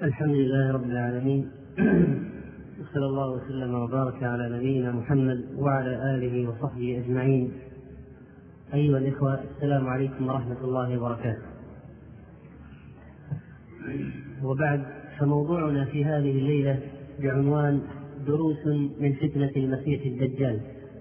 الحمد لله رب العالمين وصلى الله وسلم وبارك على نبينا محمد وعلى آله وصحبه أجمعين. أيها الإخوة، السلام عليكم ورحمة الله وبركاته. وبعد، فموضوعنا في هذه الليلة بعنوان دروس من فتنة المسيح الدجال.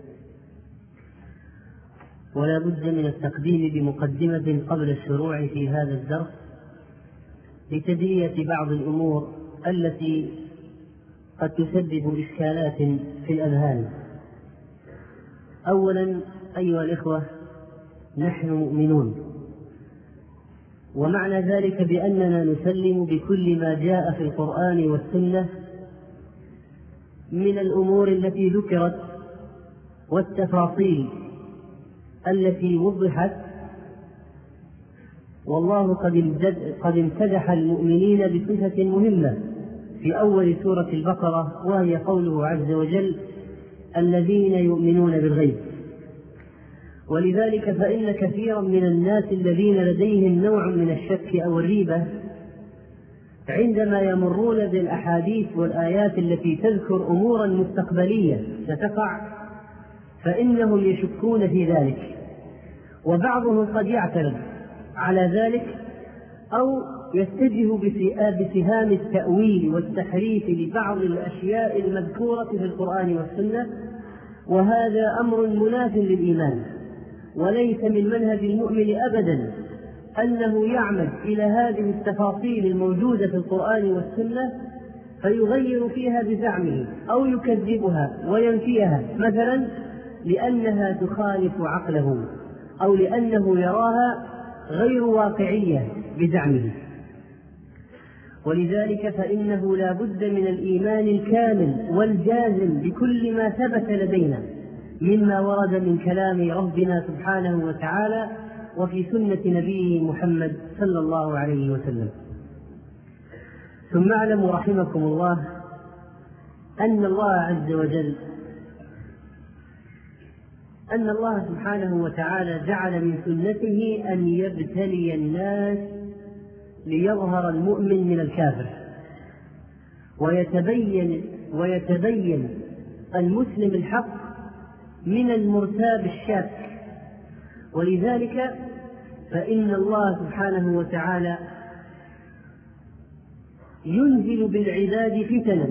ولا بد من التقديم بمقدمة قبل الشروع في هذا الدرس لتدلية بعض الأمور التي قد تسبب إشكالات في الأذهان. أولا أيها الإخوة، نحن مؤمنون، ومعنى ذلك بأننا نسلم بكل ما جاء في القرآن والسنة من الأمور التي ذكرت والتفاصيل التي وضحت. والله قد امتدح المؤمنين بصفة مهمة في أول سورة البقرة، وهي قوله عز وجل: الذين يؤمنون بالغيب. ولذلك فإن كثيرا من الناس الذين لديهم نوع من الشك أو الريبة عندما يمرون بالأحاديث والآيات التي تذكر أمورا مستقبلية ستقع فإنهم يشكون في ذلك، وبعضهم قد يعترض على ذلك أو يتجه بسهام التأويل والتحريف لبعض الأشياء المذكورة في القرآن والسنة، وهذا أمر مناف للإيمان، وليس من منهج المؤمن أبدا أنه يعمد إلى هذه التفاصيل الموجودة في القرآن والسنة فيغير فيها بزعمه أو يكذبها وينفيها، مثلا لأنها تخالف عقله أو لأنه يراها غير واقعية بزعمه. ولذلك فإنه لا بد من الإيمان الكامل والجازم بكل ما ثبت لدينا مما ورد من كلام ربنا سبحانه وتعالى وفي سنة نبيه محمد صلى الله عليه وسلم. ثم اعلموا رحمكم الله أن الله سبحانه وتعالى جعل من سنته أن يبتلي الناس ليظهر المؤمن من الكافر، ويتبين المسلم الحق من المرتاب الشاك. ولذلك فإن الله سبحانه وتعالى ينزل بالعباد فتنا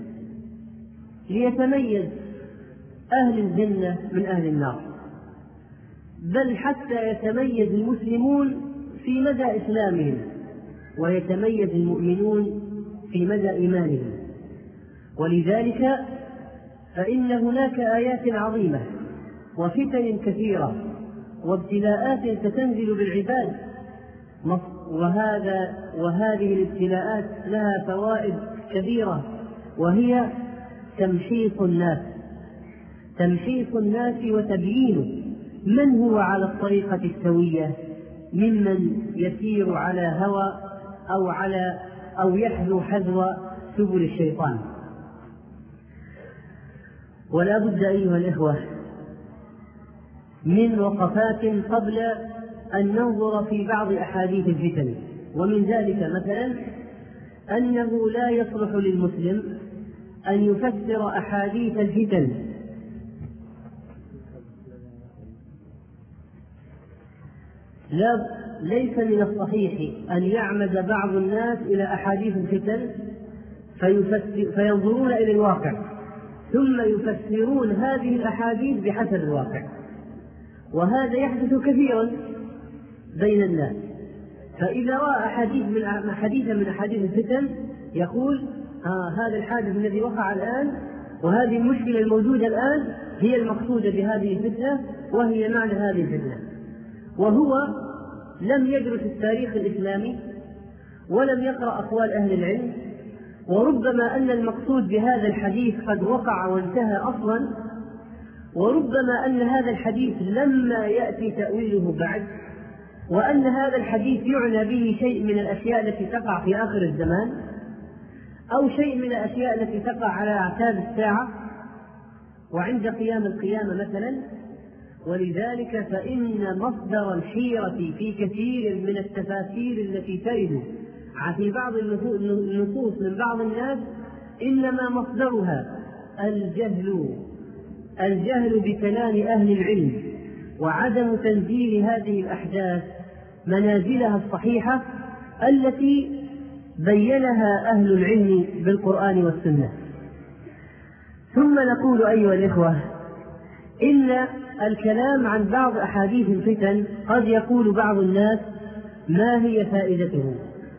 ليتميز أهل الجنة من أهل النار، بل حتى يتميز المسلمون في مدى إسلامهم ويتميز المؤمنون في مدى إيمانهم. ولذلك فإن هناك آيات عظيمة وفتن كثيرة وابتلاءات ستنزل بالعباد، وهذه الابتلاءات لها فوائد كبيرة، وهي تمحيص الناس وتبيين من هو على الطريقة السوية ممن يسير على هوى أو يحذو حذو سبل الشيطان. ولا بد أيها الإخوة من وقفات قبل أن ننظر في بعض أحاديث الفتن. ومن ذلك مثلا أنه لا يصلح للمسلم أن يفسر أحاديث الفتن ليس من الصحيح أن يعمد بعض الناس إلى أحاديث الفتن فينظرون إلى الواقع ثم يفسرون هذه الأحاديث بحسب الواقع، وهذا يحدث كثيرا بين الناس. فإذا رأى حديثا من أحاديث الفتن يقول هذا الحادث الذي وقع الآن وهذه المشكلة الموجودة الآن هي المقصودة بهذه الفتنة وهي معنى هذه الفتنة، وهو لم يدرس التاريخ الإسلامي ولم يقرأ أقوال أهل العلم، وربما أن المقصود بهذا الحديث قد وقع وانتهى أصلا، وربما أن هذا الحديث لما يأتي تأويله بعد، وأن هذا الحديث يعنى به شيء من الأشياء التي تقع في آخر الزمان أو شيء من الأشياء التي تقع على أعتاب الساعة وعند قيام القيامة مثلا. ولذلك فإن مصدر الحيرة في كثير من التفاسير التي ترد في بعض النصوص من بعض الناس إنما مصدرها الجهل بكلام أهل العلم وعدم تنزيل هذه الأحداث منازلها الصحيحة التي بينها أهل العلم بالقرآن والسنة. ثم نقول أيها الإخوة إن الكلام عن بعض أحاديث الفتن قد يقول بعض الناس ما هي فائدته،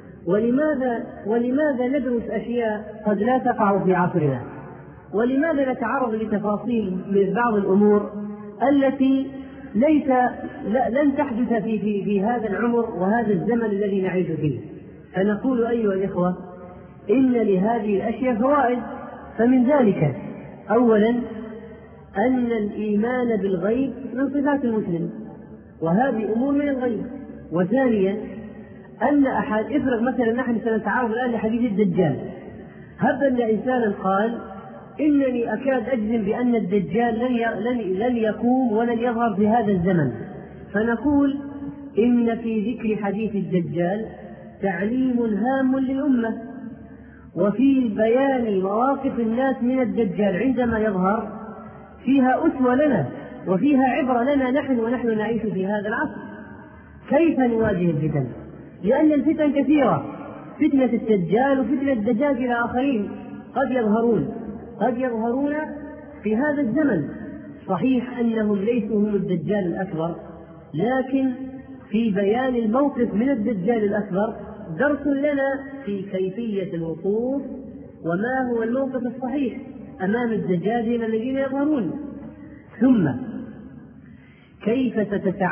ولماذا ندرس أشياء قد لا تقع في عصرنا، ولماذا نتعرض لتفاصيل من بعض الأمور التي لن تحدث في هذا العمر وهذا الزمن الذي نعيش فيه. فنقول أيها الإخوة إن لهذه الأشياء فوائد. فمن ذلك أولا أن الإيمان بالغيب من صفات المسلم، وهذه أمور من الغيب. وثانيا أن افرض مثلا نحن سنتعرض الآن لحديث الدجال، هب أن إنسانا قال إنني أكاد أجزم بأن الدجال لن يقوم ولن يظهر في هذا الزمن، فنقول إن في ذكر حديث الدجال تعليم هام للأمة، وفي بيان مواقف الناس من الدجال عندما يظهر فيها أسوة لنا وفيها عبرة لنا ونحن نعيش في هذا العصر. كيف نواجه الفتن؟ لأن الفتن كثيرة، فتنة الدجال وفتنة الدجاجلة آخرين قد يظهرون في هذا الزمن. صحيح أنهم ليسوا هم الدجال الأكبر، لكن في بيان الموقف من الدجال الأكبر درس لنا في كيفية الوقوف وما هو الموقف الصحيح أمام الدجاجلة الذين يظهرون. ثم كيف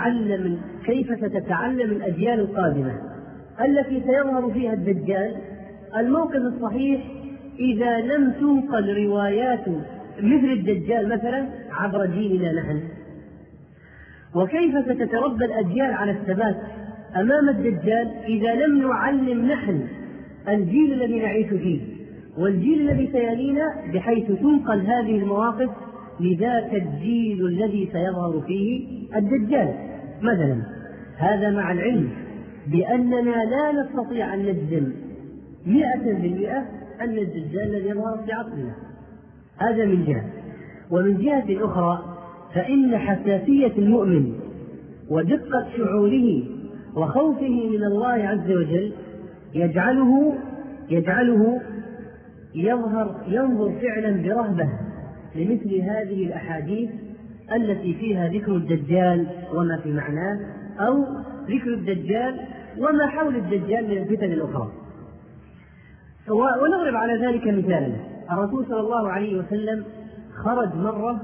ستتعلم الأجيال القادمة التي سيظهر فيها الدجال الموقف الصحيح إذا لم تنقل روايات مثل الدجال مثلا عبر جيلنا نحن؟ وكيف ستتربى الأجيال على الثبات أمام الدجال إذا لم نعلم نحن الجيل الذي نعيش فيه والجيل الذي سيلينا بحيث تنقل هذه المواقف لذاك الجيل الذي سيظهر فيه الدجال مثلا؟ هذا مع العلم بأننا لا نستطيع أن نجزم 100% أن الدجال الذي يظهر في عصرنا. هذا من جهة. ومن جهة أخرى فإن حساسية المؤمن ودقة شعوره وخوفه من الله عز وجل يجعله ينظر فعلا برهبة لمثل هذه الأحاديث التي فيها ذكر الدجال وما في معناه، أو ذكر الدجال وما حول الدجال من الفتن الأخرى. ونضرب على ذلك مثالا. الرسول صلى الله عليه وسلم خرج مرة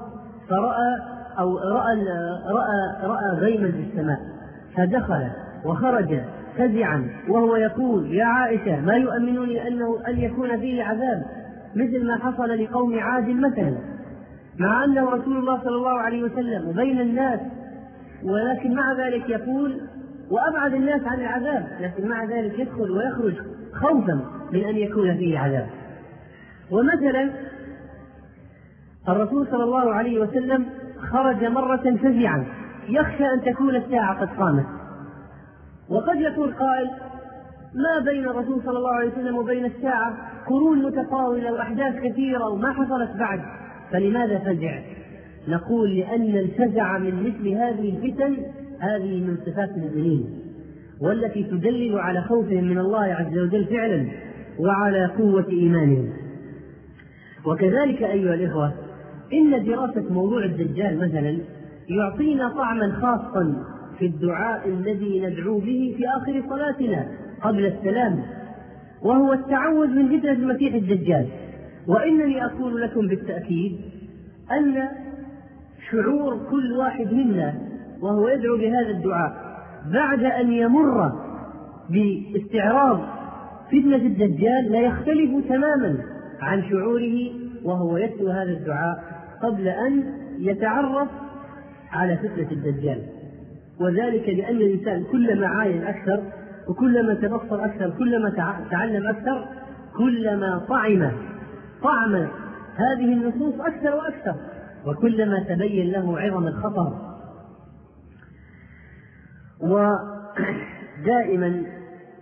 رأى غيما في السماء، فدخل وخرج فزعا وهو يقول يا عائشة ما يؤمنني أن يكون فيه عذاب مثل ما حصل لقوم عاد مثلا، مع أنه رسول الله صلى الله عليه وسلم وبين الناس، ولكن مع ذلك يقول وأبعد الناس عن العذاب، لكن مع ذلك يدخل ويخرج خوفا من أن يكون فيه عذاب. ومثلا الرسول صلى الله عليه وسلم خرج مرة فزعا يخشى أن تكون الساعة قد قامت، وقد يكون قائل ما بين الرسول صلى الله عليه وسلم وبين الساعة قرون متطاولة وأحداث كثيرة وما حصلت بعد، فلماذا فزع؟ نقول لأن الفزع من مثل هذه الفتن هذه من صفات المؤمنين، والتي تدلل على خوفهم من الله عز وجل فعلا وعلى قوة إيمانهم. وكذلك أيها الإخوة إن دراسة موضوع الدجال مثلا يعطينا طعما خاصا في الدعاء الذي ندعو به في آخر صلاتنا قبل السلام، وهو التعوذ من فتنة المسيح الدجال. وإنني أقول لكم بالتأكيد أن شعور كل واحد منا وهو يدعو بهذا الدعاء بعد أن يمر باستعراض فتنة الدجال لا يختلف تماما عن شعوره وهو يتلو هذا الدعاء قبل أن يتعرف على فتنة الدجال. وذلك لأن الإنسان كلما عاين أكثر وكلما تبصر أكثر كلما تعلم أكثر كلما طعم هذه النصوص أكثر وأكثر، وكلما تبين له عظم الخطر. ودائما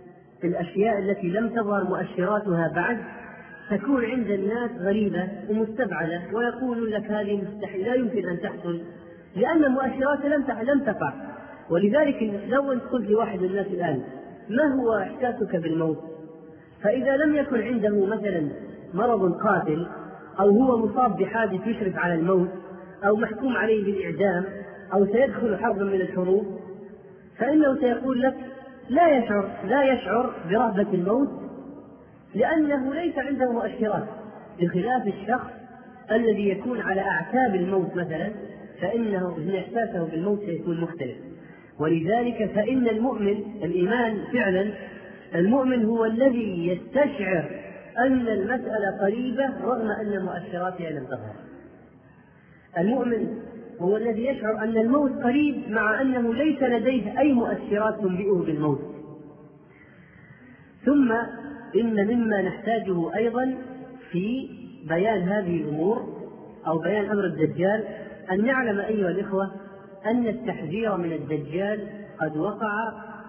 الأشياء التي لم تظهر مؤشراتها بعد تكون عند الناس غريبة ومستبعدة، ويقول لك هذه مستحيل لا يمكن أن تحصل لأن مؤشراتها لم تقع. ولذلك لو أنت قلت لواحد من الناس الآن ما هو إحساسك بالموت، فإذا لم يكن عنده مثلا مرض قاتل أو هو مصاب بحادث يشرف على الموت أو محكوم عليه بالإعدام أو سيدخل حربا من الحروب، فإنه سيقول لك لا يشعر برهبة الموت لأنه ليس عنده مؤشرات، بخلاف الشخص الذي يكون على أعتاب الموت مثلا، فإنه إحساسه بالموت سيكون مختلف. ولذلك فإن الإيمان فعلا المؤمن هو الذي يستشعر أن المسألة قريبة رغم أن مؤشراتها لم تظهر. المؤمن هو الذي يشعر أن الموت قريب مع أنه ليس لديه أي مؤشرات تنبئه بالموت. ثم إن مما نحتاجه أيضا في بيان هذه الأمور أو بيان أمر الدجال أن نعلم أيها الإخوة أن التحذير من الدجال قد وقع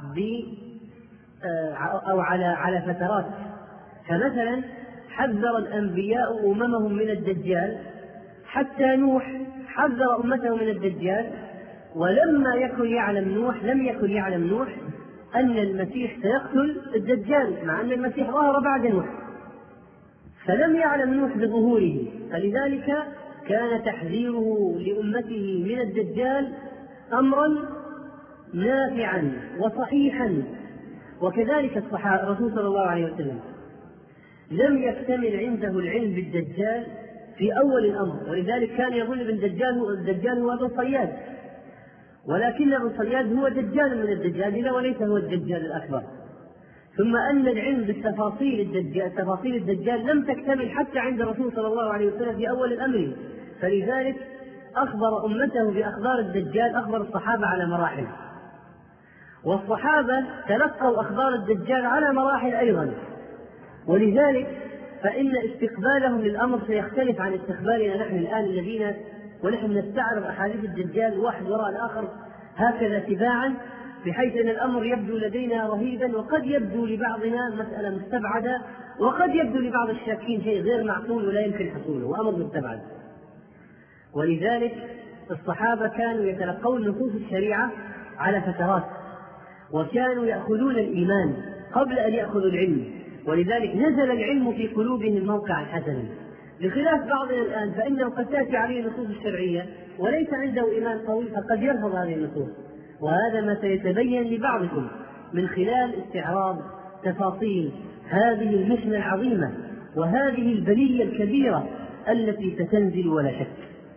أو على فترات. فمثلا حذر الأنبياء أممهم من الدجال، حتى نوح حذر أمته من الدجال، ولما لم يكن يعلم نوح أن المسيح سيقتل الدجال، مع أن المسيح ظهر بعد نوح، فلم يعلم نوح بظهوره، فلذلك كان تحذيره لأمته من الدجال أمرا نافعا وصحيحا. وكذلك الرسول صلى الله عليه وسلم لم يكتمل عنده العلم بالدجال في أول الأمر، ولذلك كان يظن الدجال هو ابن صياد، ولكن ابن صياد هو دجال من الدجاجلة وليس هو الدجال الأكبر. ثم أن العلم تفاصيل الدجال لم تكتمل حتى عند الرسول صلى الله عليه وسلم في أول الأمر، فلذلك أخبر أمته بأخبار الدجال، أخبر الصحابة على مراحل، والصحابة تلقوا أخبار الدجال على مراحل أيضا. ولذلك فإن استقبالهم للأمر سيختلف عن استقبالنا نحن الآن الذين ونحن نستعرض أحاديث الدجال واحد وراء الآخر هكذا تباعا، بحيث أن الأمر يبدو لدينا رهيبا، وقد يبدو لبعضنا مسألة مستبعدة، وقد يبدو لبعض الشاكين شيء غير معقول ولا يمكن حصوله وأمر مستبعد. ولذلك الصحابة كانوا يتلقون نصوص الشريعة على فترات، وكانوا يأخذون الإيمان قبل أن يأخذوا العلم، ولذلك نزل العلم في قلوبهم موقعا حسنا، بخلاف بعضنا الآن فإنه قد تأتي عليه النصوص الشرعية وليس عنده إيمان قوي فقد يرفض هذه النصوص. وهذا ما سيتبين لبعضكم من خلال استعراض تفاصيل هذه المحنة العظيمة وهذه البلية الكبيرة التي ستنزل ولا شك.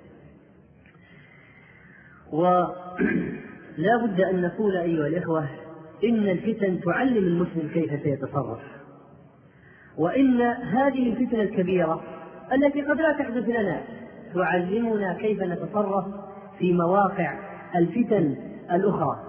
ولا بد أن نقول أيها الإخوة إن الفتن تعلم المسلم كيف سيتصرف، وإن هذه الفتنة الكبيرة التي قد لا تحدث لنا تعلمنا كيف نتصرف في مواقع الفتن الأخرى.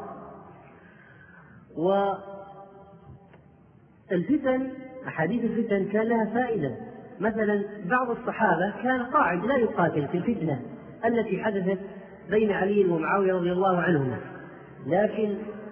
والفتن أحاديث الفتن كان لها فائدة. مثلا بعض الصحابة كان قاعد لا يقاتل في الفتنة التي حدثت بين علي ومعاوية رضي الله عنهما، لكن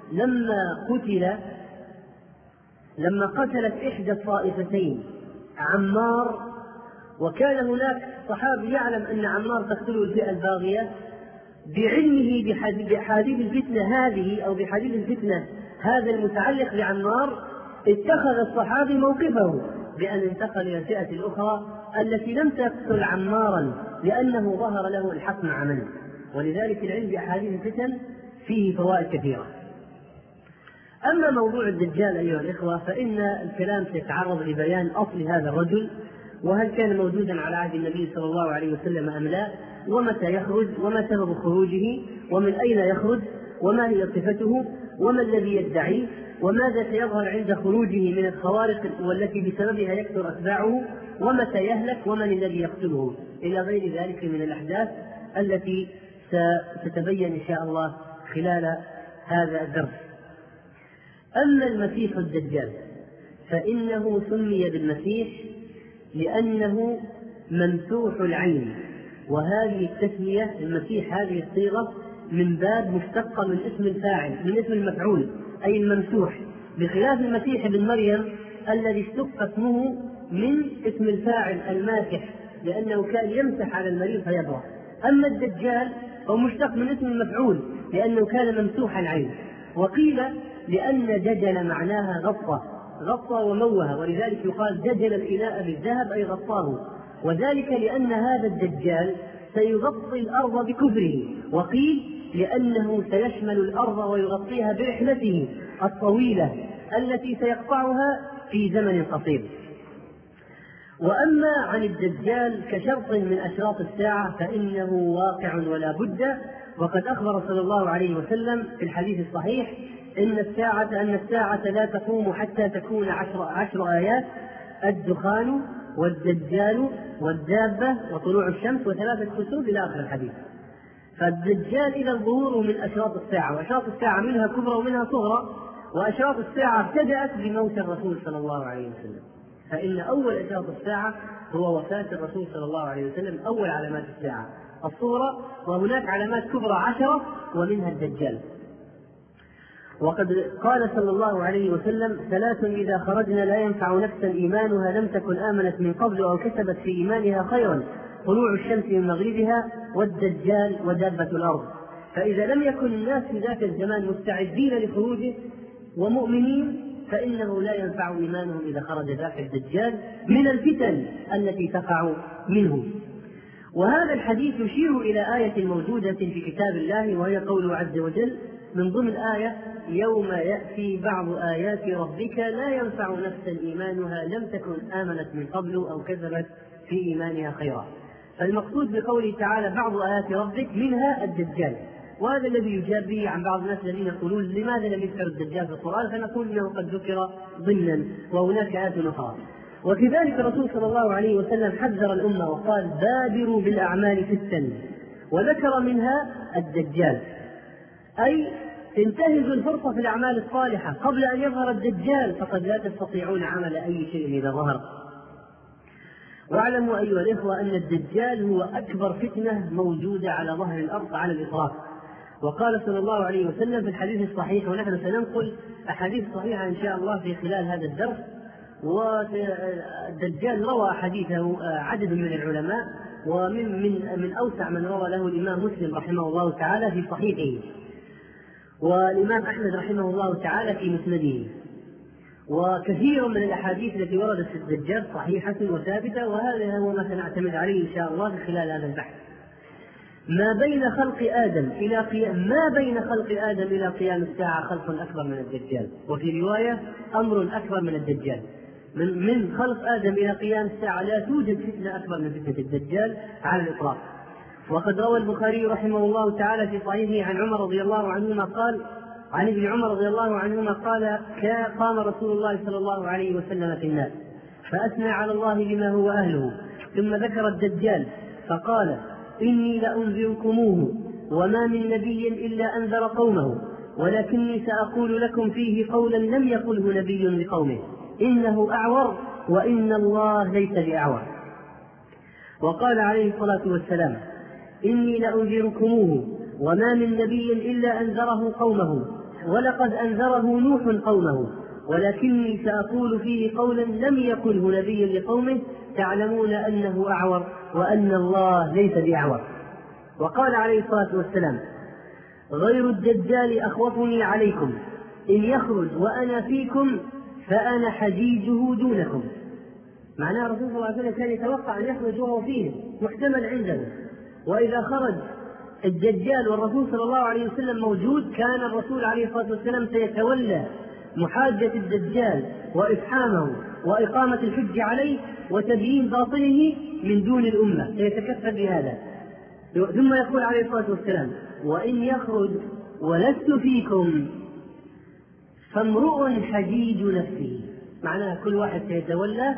لما قتلت إحدى الطائفتين عمار، وكان هناك صحابي يعلم أن عمار تقتله الفئة الباغية، بعلمه بحديث الفتنة هذه أو بحديث الفتنة هذا المتعلق بعمار، اتخذ الصحابي موقفه بأن انتقل إلى الفئة الأخرى التي لم تقتل عمارا لأنه ظهر له الحق مع منه. ولذلك العلم بأحاديث الفتن فيه فوائد كثيرة. أما موضوع الدجال أيها الإخوة فإن الكلام سيتعرض لبيان أصل هذا الرجل، وهل كان موجودا على عهد النبي صلى الله عليه وسلم أم لا، ومتى يخرج، وما سبب خروجه، ومن أين يخرج، وما هي صفته، وما الذي يدعيه، وماذا سيظهر عند خروجه من الخوارق والتي بسببها يكثر أتباعه، ومتى يهلك، ومن الذي يقتله، إلى غير ذلك من الأحداث التي ستتبين إن شاء الله خلال هذا الدرس. أما المسيح الدجال فإنه سمي بالمسيح لأنه ممسوح العين، وهذه التسمية المسيح هذه الصيغة من باب مشتقة من اسم الفاعل، من اسم المفعول أي الممسوح، بخلاف المسيح ابن مريم الذي اشتق اسمه من اسم الفاعل الماسح لأنه كان يمسح على المريض فيبرأ. أما الدجال هو مشتق من اسم المفعول لأنه كان ممسوح العين، وقيل لأن دجل معناها غطى وموه، ولذلك يقال دجل الإناء بالذهب أي غطاه، وذلك لأن هذا الدجال سيغطي الأرض بكفره، وقيل لأنه سيشمل الأرض ويغطيها برحلته الطويلة التي سيقطعها في زمن قصير. وأما عن الدجال كشرط من أشراط الساعة فإنه واقع ولا بد، وقد أخبر صلى الله عليه وسلم في الحديث الصحيح أن الساعة لا تقوم حتى تكون 10 آيات: الدخان والدجال والدابة وطلوع الشمس و3 كسوف إلى آخر الحديث. فالدجال إذا ظهوره من أشراط الساعة، وأشراط الساعة منها كبرى ومنها صغرى، وأشراط الساعة ابتدأت بموت الرسول صلى الله عليه وسلم، فإن أول أشراط الساعة هو وفاة الرسول صلى الله عليه وسلم، أول علامات الساعة الصغرى، وهناك علامات كبرى 10 ومنها الدجال. وقد قال صلى الله عليه وسلم: 3 إذا خرجنا لا ينفع نفسا إيمانها لم تكن آمنت من قبل أو كسبت في إيمانها خيرا: طلوع الشمس من مغربها والدجال ودابة الأرض. فإذا لم يكن الناس في ذاك الزمان مستعدين لخروجه ومؤمنين فإنه لا ينفع إيمانهم إذا خرج ذاك الدجال من الفتن التي تقع منه. وهذا الحديث يشير إلى آية موجودة في كتاب الله، وهي قوله عز وجل من ضمن آية: يوم يأتي بعض آيات ربك لا ينفع نفسا إيمانها لم تكن آمنت من قبل أو كسبت في إيمانها خيرا. فالمقصود بقوله تعالى بعض آيات ربك منها الدجال، وهذا الذي يجاب به عن بعض الناس الذين يقولون لماذا لم يذكر الدجال في القرآن، فنقول انه قد ذكر ضمنا وهناك آيات أخرى. وكذلك الرسول صلى الله عليه وسلم حذر الأمة وقال: بادروا بالأعمال 6، وذكر منها الدجال، أي انتهزوا الفرصة في الأعمال الصالحة قبل أن يظهر الدجال، فقد لا تستطيعون عمل أي شيء إذا ظهر. واعلموا أيها الإخوة أن الدجال هو أكبر فتنة موجودة على ظهر الأرض على الإطلاق. وقال صلى الله عليه وسلم في الحديث الصحيح، ونحن سننقل أحاديث صحيحة إن شاء الله في خلال هذا الدرس، والدجال روى حديثه عدد من العلماء، ومن أوسع من روى له الإمام مسلم رحمه الله تعالى في صحيحه، والإمام أحمد رحمه الله تعالى في مسنده. وكثير من الأحاديث التي وردت في الدجال صحيحة وثابتة، وهذا هو ما سنعتمد عليه إن شاء الله في خلال هذا البحث. ما بين خلق آدم إلى قيام الساعة خلق أكبر من الدجال، وفي رواية أمر أكبر من الدجال. من خلق آدم إلى قيام الساعة لا توجد فتنة أكبر من فتنة الدجال على الإطلاق. وقد روى البخاري رحمه الله تعالى في صحيحه عن عمر رضي الله عنهما قال: عن ابن عمر رضي الله عنهما قال: قام رسول الله صلى الله عليه وسلم في الناس فأثنى على الله بما هو أهله، ثم ذكر الدجال فقال: إني لأنذركموه وما من نبي إلا أنذر قومه، ولكني سأقول لكم فيه قولا لم يقله نبي لقومه: إنه أعور وإن الله ليس بأعور. وقال عليه الصلاة والسلام: إني لأنذركموه وما من نبي إلا أنذره قومه، ولقد أنذره نوح قومه، ولكني سأقول فيه قولا لم يقله نبي لقومه: تعلمون أنه أعور وأن الله ليس بأعور. وقال عليه الصلاة والسلام: غير الدجال أخوفني عليكم، إن يخرج وأنا فيكم فأنا حجيجه دونكم. معناه الرسول صلى الله عليه وسلم كان يتوقع أن يخرج وهو فيه محتمل عنده، وإذا خرج الدجال والرسول صلى الله عليه وسلم موجود كان الرسول عليه الصلاة والسلام سيتولى محاجة الدجال وإفحامه وإقامة الحج عليه وتبيين باطله من دون الأمة، سيتكفل بهذا. ثم يقول عليه الصلاة والسلام: وإن يخرج ولست فيكم فامرؤ حجيج نفسه. معناها كل واحد سيتولى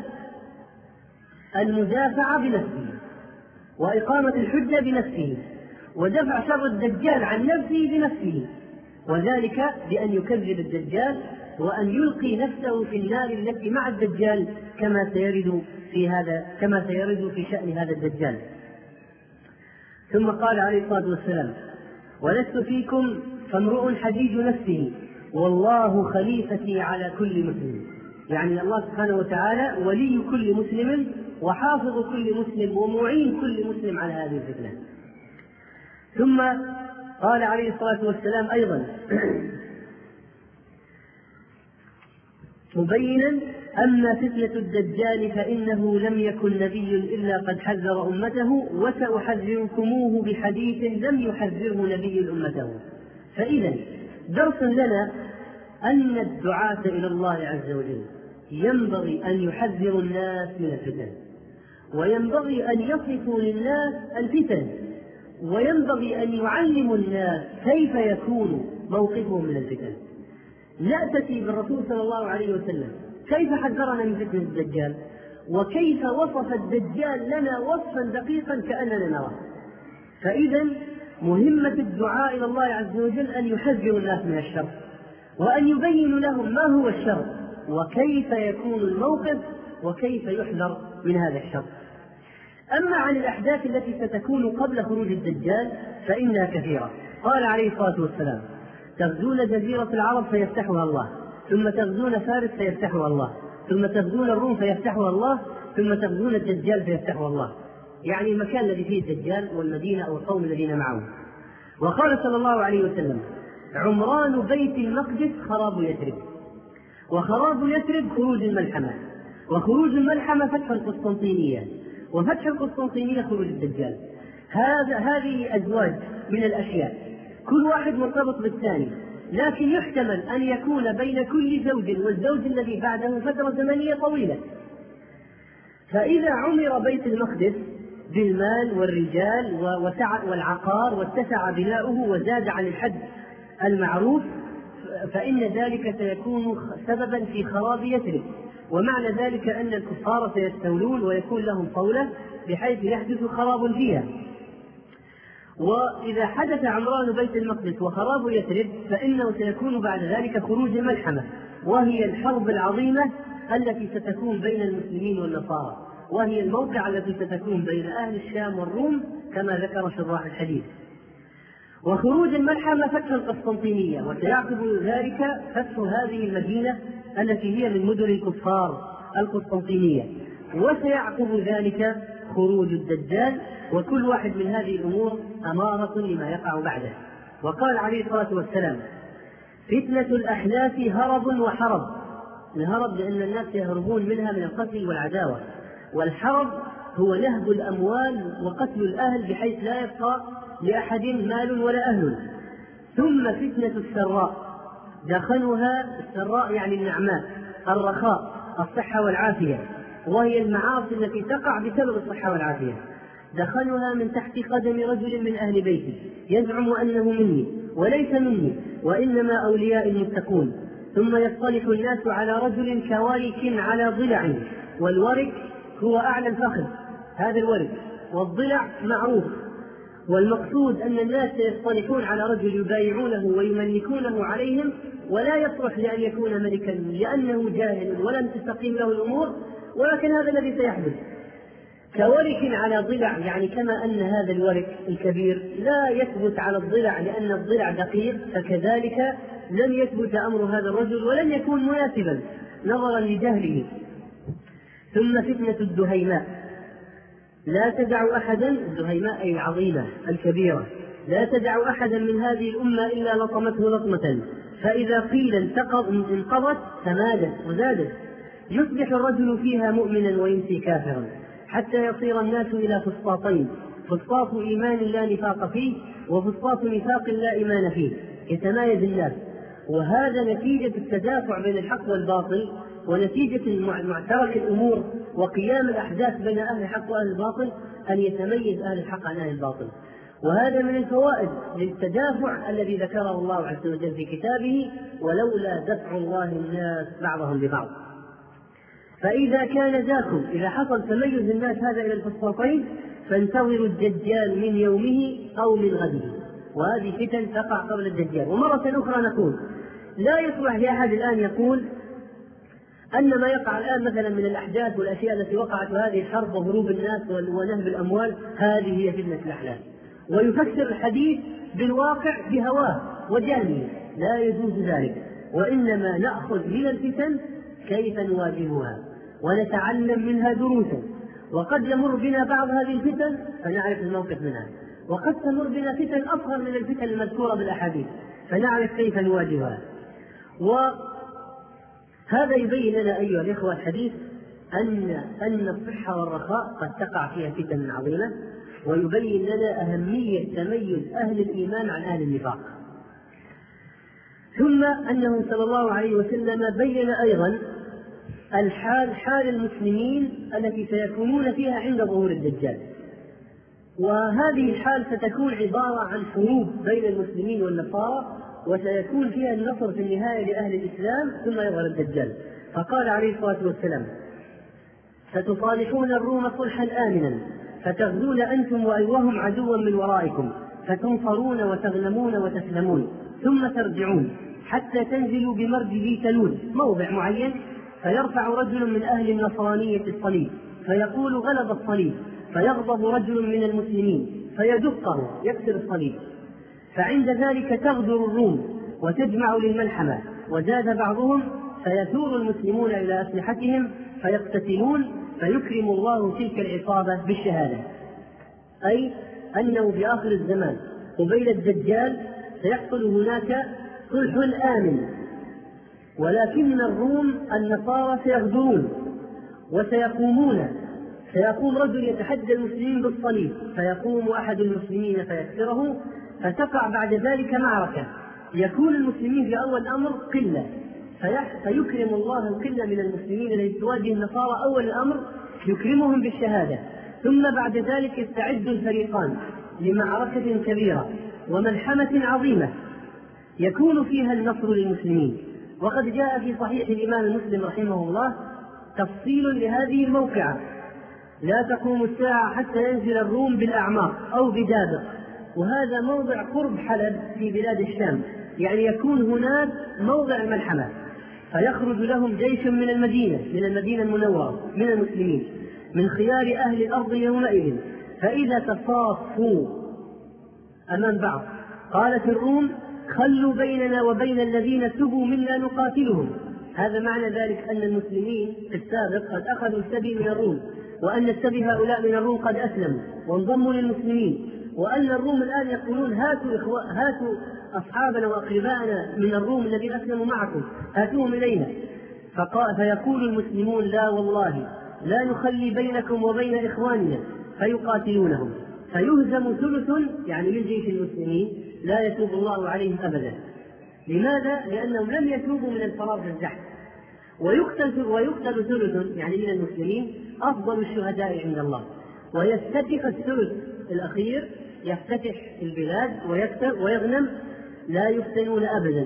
المدافع بنفسه وإقامة الحجة بنفسه ودفع شر الدجال عن نفسه بنفسه، وذلك بأن يكذب الدجال وأن يلقي نفسه في النار التي مع الدجال كما سيرد في شأن هذا الدجال. ثم قال عليه الصلاة والسلام: ولست فيكم فامرؤ حجيج نفسه والله خليفتي على كل مسلم، يعني الله سبحانه وتعالى ولي كل مسلم وحافظ كل مسلم ومعين كل مسلم على هذه الفتنة. ثم قال عليه الصلاة والسلام أيضا مبينا: أما فتنة الدجال فإنه لم يكن نبي إلا قد حذر أمته، وسأحذركموه بحديث لم يحذره نبي أمته. فإذا درس لنا أن الدعاة إلى الله عز وجل ينبغي أن يحذروا الناس من الفتن، وينبغي أن يصفوا للناس الفتن، وينبغي أن يعلموا الناس كيف يكون موقفهم من الفتن. نأتي بالرسول صلى الله عليه وسلم كيف حذرنا من فتنة الدجال، وكيف وصف الدجال لنا وصفا دقيقا كأننا نراه. فإذا مهمة الدعاء إلى الله عز وجل أن يحذروا الناس من الشر، وأن يبين لهم ما هو الشر، وكيف يكون الموقف، وكيف يحذر من هذا الشر. أما عن الأحداث التي ستكون قبل خروج الدجال فإنها كثيرة. قال عليه الصلاة والسلام: تغزون جزيرة العرب فيفتحها الله، ثم تغزون فارس فيفتحها الله، ثم تغزون الروم فيفتحها الله، ثم تغزون الدجال فيفتحها الله، يعني المكان الذي فيه الدجال والمدينة أو القوم الذين معه. وقال صلى الله عليه وسلم: عمران بيت المقدس خراب يثرب، وخراب يثرب خروج الملحمة، وخروج الملحمة فتح القسطنطينية، وفتح القسطنطينية خروج الدجال. هذه أزواج من الأشياء، كل واحد مرتبط بالثاني، لكن يحتمل أن يكون بين كل زوج والزوج الذي بعده فترة زمنية طويلة. فإذا عمر بيت المقدس بالمال والرجال والعقار واتسع بناؤه وزاد عن الحد المعروف، فإن ذلك سيكون سببا في خراب يثرب، ومعنى ذلك أن الكفار سيستولون ويكون لهم طولة بحيث يحدث خراب فيها. وإذا حدث عمران بيت المقدس وخراب يثرب فإنه سيكون بعد ذلك خروج الملحمة، وهي الحرب العظيمة التي ستكون بين المسلمين والنصارى، وهي الموقعة التي ستكون بين أهل الشام والروم كما ذكر شراح الحديث. وخروج الملحمة فتح القسطنطينية، وسيعقب ذلك فتح هذه المدينة التي هي من مدن الكفار القسطنطينية، وسيعقب ذلك خروج الدجال، وكل واحد من هذه الأمور أمارة لما يقع بعده. وقال عليه الصلاة والسلام: فتنة الأحلاف هرب وحرب. الهرب لأن الناس يهربون منها من القتل والعداوة، والحرب هو نهب الأموال وقتل الأهل بحيث لا يبقى لأحد مال ولا أهل. ثم فتنة السراء، دخلها السراء يعني النعماء، الرخاء، الصحة والعافية، وهي المعاصي التي تقع بسبب الصحة والعافية. دخلها من تحت قدم رجل من أهل بيتي يزعم أنه مني وليس مني، وإنما أولياء المتقون. ثم يصطلح الناس على رجل كورك على ضلع، والورك هو أعلى الفخذ، هذا الورك، والضلع معروف. والمقصود أن الناس يصطلحون على رجل يبايعونه ويملكونه عليهم، ولا يصلح لأن يكون ملكا لأنه جاهل ولم تستقيم له الأمور، ولكن هذا الذي سيحدث. كورك على ضلع، يعني كما أن هذا الورك الكبير لا يثبت على الضلع لأن الضلع دقيق، فكذلك لم يثبت أمر هذا الرجل ولن يكون مناسبا نظرا لجهله. ثم فتنة الدهيماء، لا تدع أحدا، الدهيماء أي العظيمة الكبيرة، لا تدع أحدا من هذه الأمة إلا لطمته لطمة، فإذا قيل انقضت تمادت وزادت. يصبح الرجل فيها مؤمنا ويمسي كافرا، حتى يصير الناس إلى فسطاطين: فسطاط إيمان لا نفاق فيه، وفسطاط نفاق لا إيمان فيه، يتمايز الناس. وهذا نتيجة التدافع بين الحق والباطل، ونتيجة معترك الأمور وقيام الأحداث بين أهل الحق وأهل الباطل أن يتميز أهل الحق عن أهل الباطل. وهذا من الفوائد للتدافع الذي ذكره الله عز وجل في كتابه: ولولا دفع الله الناس بعضهم ببعض. فإذا كان ذاكم، إذا حصل تميز الناس هذا إلى الفسطاطين، فانتظروا الدجال من يومه أو من غده. وهذه فتن تقع قبل الدجال. ومرة أخرى نقول: لا يصلح لأحد الآن يقول أن ما يقع الآن مثلا من الأحداث والأشياء التي وقعت في هذه الحرب وهروب الناس ونهب الأموال هذه هي فتنة الأحلام، ويفسر الحديث بالواقع بهواه وجهله. لا يجوز ذلك، وإنما نأخذ من الفتن كيف نواجهها ونتعلم منها دروسا. وقد يمر بنا بعض هذه الفتن فنعرف الموقف منها، وقد تمر بنا فتن أصغر من الفتن المذكورة بالأحاديث فنعرف كيف نواجهها. وهذا يبين لنا أيها الإخوة الحديث أن الصحة والرخاء قد تقع فيها فتن عظيمة، ويبين لنا أهمية تميز أهل الإيمان عن أهل النفاق. ثم أنه صلى الله عليه وسلم بين أيضا حال المسلمين التي سيكونون فيها عند ظهور الدجال، وهذه الحال ستكون عبارة عن حروب بين المسلمين والنصارى، وسيكون فيها النصر في النهاية لأهل الإسلام ثم يظهر الدجال. فقال عليه الصلاة والسلام: ستصالحون الروم صلحا آمنا فتغزون أنتم وهم عدوا من ورائكم فتنصرون وتغنمون وتسلمون ثم ترجعون حتى تنزلوا بمرج ذي تلول موضع معين، فيرفع رجل من أهل النصرانية الصليب فيقول غلب الصليب، فيغضب رجل من المسلمين فيدقه يكسر الصليب، فعند ذلك تغدر الروم وتجمع للملحمة. وزاد بعضهم فيثور المسلمون إلى أسلحتهم فيقتتلون فيكرم الله تلك العصابة بالشهادة، أي أنه في آخر الزمان قبيل الدجال سيحصل هناك صلح آمن، ولكن الروم النصارى سيغدرون سيقوم رجل يتحدى المسلمين بالصليب فيقوم أحد المسلمين فيكسره، فتقع بعد ذلك معركة يكون المسلمين في أول الأمر قلة، فيكرم الله القلة من المسلمين الذي تواجه النصارى أول الأمر يكرمهم بالشهادة، ثم بعد ذلك يستعد الفريقان لمعركة كبيرة وملحمة عظيمة يكون فيها النصر للمسلمين. وقد جاء في صحيح الإمام مسلم رحمه الله تفصيل لهذه الموقعة: لا تقوم الساعة حتى ينزل الروم بالأعماق أو بدابق، وهذا موضع قرب حلب في بلاد الشام، يعني يكون هناك موضع الملحمة، فيخرج لهم جيش من المدينة المنورة من المسلمين من خيار أهل الأرض يومئذ، فإذا تصافوا أمام بعض قالت الروم: خلوا بيننا وبين الذين سبوا منا نقاتلهم. هذا معنى ذلك أن المسلمين في السابق قد أخذوا السبي من الروم، وأن السبي هؤلاء من الروم قد أسلموا وانضموا للمسلمين، وأن الروم الآن يقولون: هاتوا أصحابنا وأقربائنا من الروم الذين أسلموا معكم هاتوهم إلينا. فيقول المسلمون: لا والله لا نخلي بينكم وبين إخواننا، فيقاتلونهم فيهزم ثلث يعني من جيش المسلمين لا يتوب الله عليهم أبدا. لماذا؟ لأنهم لم يتوبوا من الفرار في الزحف. ويقتل ثلث يعني من المسلمين أفضل الشهداء عند الله، ويفتتح الثلث الأخير يفتتح البلاد ويغنم لا يفتنون أبدا.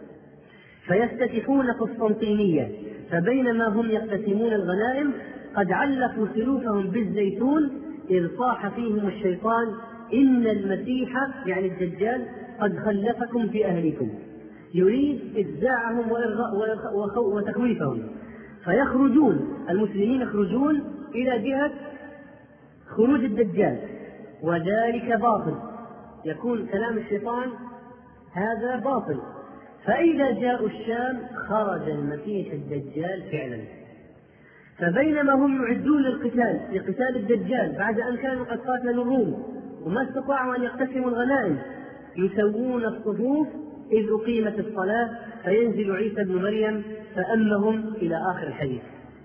فيفتتحون قسطنطينية، فبينما هم يقتسمون الغنائم قد علقوا سلوكهم بالزيتون إذ صاح فيهم الشيطان: إن المسيح يعني الدجال قد خلفكم في أهلكم، يريد إفزاعهم وتخويفهم. فيخرجون المسلمين يخرجون إلى جهة خروج الدجال، وذلك باطل، يكون كلام الشيطان هذا باطل. فإذا جاءوا الشام خرج المسيح الدجال فعلا، فبينما هم يعدون لقتال الدجال بعد أن كانوا قد قاتلوا الروم وما استطاعوا أن يقتسموا الغنائم، يسوون الصفوف إذ أقيمت الصلاة فينزل عيسى بن مريم فأمهم إلى آخر الحديث.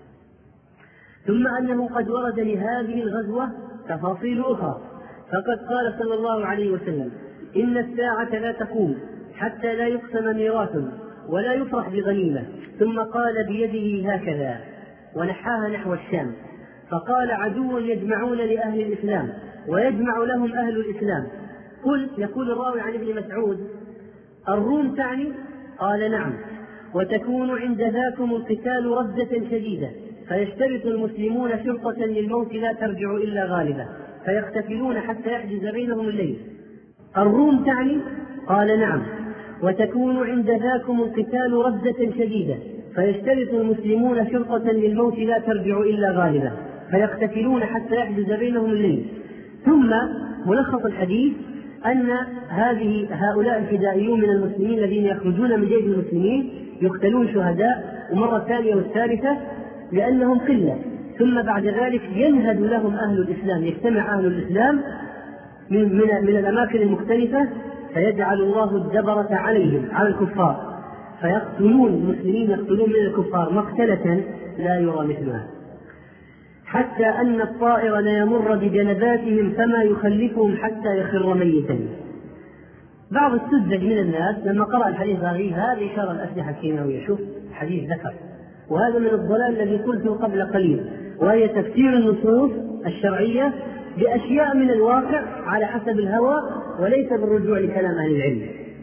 ثم أنه قد ورد لهذه الغزوة تفاصيل أخرى، فقد قال صلى الله عليه وسلم: إن الساعة لا تقوم حتى لا يقسم ميراث ولا يفرح بغنيمة. ثم قال بيده هكذا ونحاها نحو الشام، فقال: عدو يجمعون لأهل الإسلام ويجمع لهم أهل الإسلام. قل يقول الراوي عن ابن مسعود: الروم تعني؟ قال: نعم. وتكون عند ذاكم القتال ردة شديدة، فيشترط المسلمون شرطة للموت لا ترجع إلا غالبة، فيقتتلون حتى يحجز بينهم الليل. الروم تعني؟ قال: نعم. وتكون عند ذاكم القتال ردة شديدة، فيشترط المسلمون شرطة للموت لا ترجع إلا غالبة، فيقتتلون حتى يحجز بينهم الليل. ثم ملخص الحديث أن هؤلاء الفدائيون من المسلمين الذين يخرجون من جيش المسلمين يقتلون شهداء، ومرة ثانية والثالثة لأنهم قلة. ثم بعد ذلك ينهد لهم أهل الإسلام، يجتمع أهل الإسلام من الأماكن المختلفة، فيجعل الله الجبرة عليهم على الكفار، فيقتلون المسلمين، يقتلون من الكفار مقتلة لا يرى مثلها، حتى أن الطائر ليمر بجنباتهم فما يخلفهم حتى يخر ميتا. بعض السذج من الناس لما قرأ الحديث هذا إشارة الأسلحة الكيماوية، شوف حديث ذكر، وهذا من الضلال الذي قلته قبل قليل، وهي تفسير النصوص الشرعية بأشياء من الواقع على حسب الهوى وليس بالرجوع لكلام أهل العلم.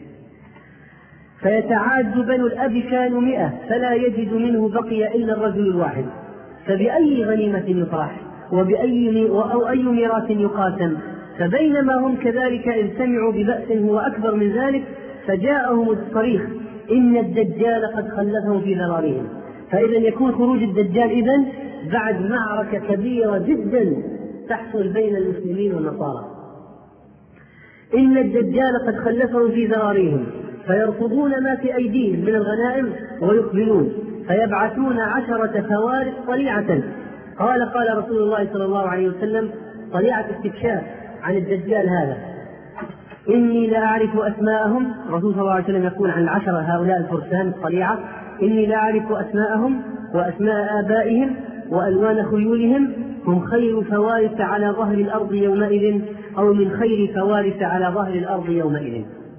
فيتعاد بنو الأب كانوا 100 فلا يجد منه بقي إلا الرجل الواحد، فبأي غنيمة يطرح أو أي ميراث يقاسم. فبينما هم كذلك إذ سمعوا ببأس هو أكبر من ذلك فجاءهم الصريخ إن الدجال قد خلفهم في ذراريهم. فإذا يكون خروج الدجال إذن بعد معركة كبيرة جدا تحصل بين المسلمين والنصارى. إن الدجال قد خلفهم في ذراريهم فيرفضون ما في أيديهم من الغنائم ويقبلون فيبعثون 10 فوارس طليعة. قال رسول الله صلى الله عليه وسلم طليعة استكشاف عن الدجال هذا، إني لا أعرف أسماءهم. الرسول صلى الله عليه وسلم يقول عن 10 هؤلاء الفرسان الطليعة إني لا أعرف أسماءهم وأسماء آبائهم وألوان خيولهم، هم خير فوارس على ظهر الأرض يومئذ أو من خير فوارس على ظهر الأرض يومئذ.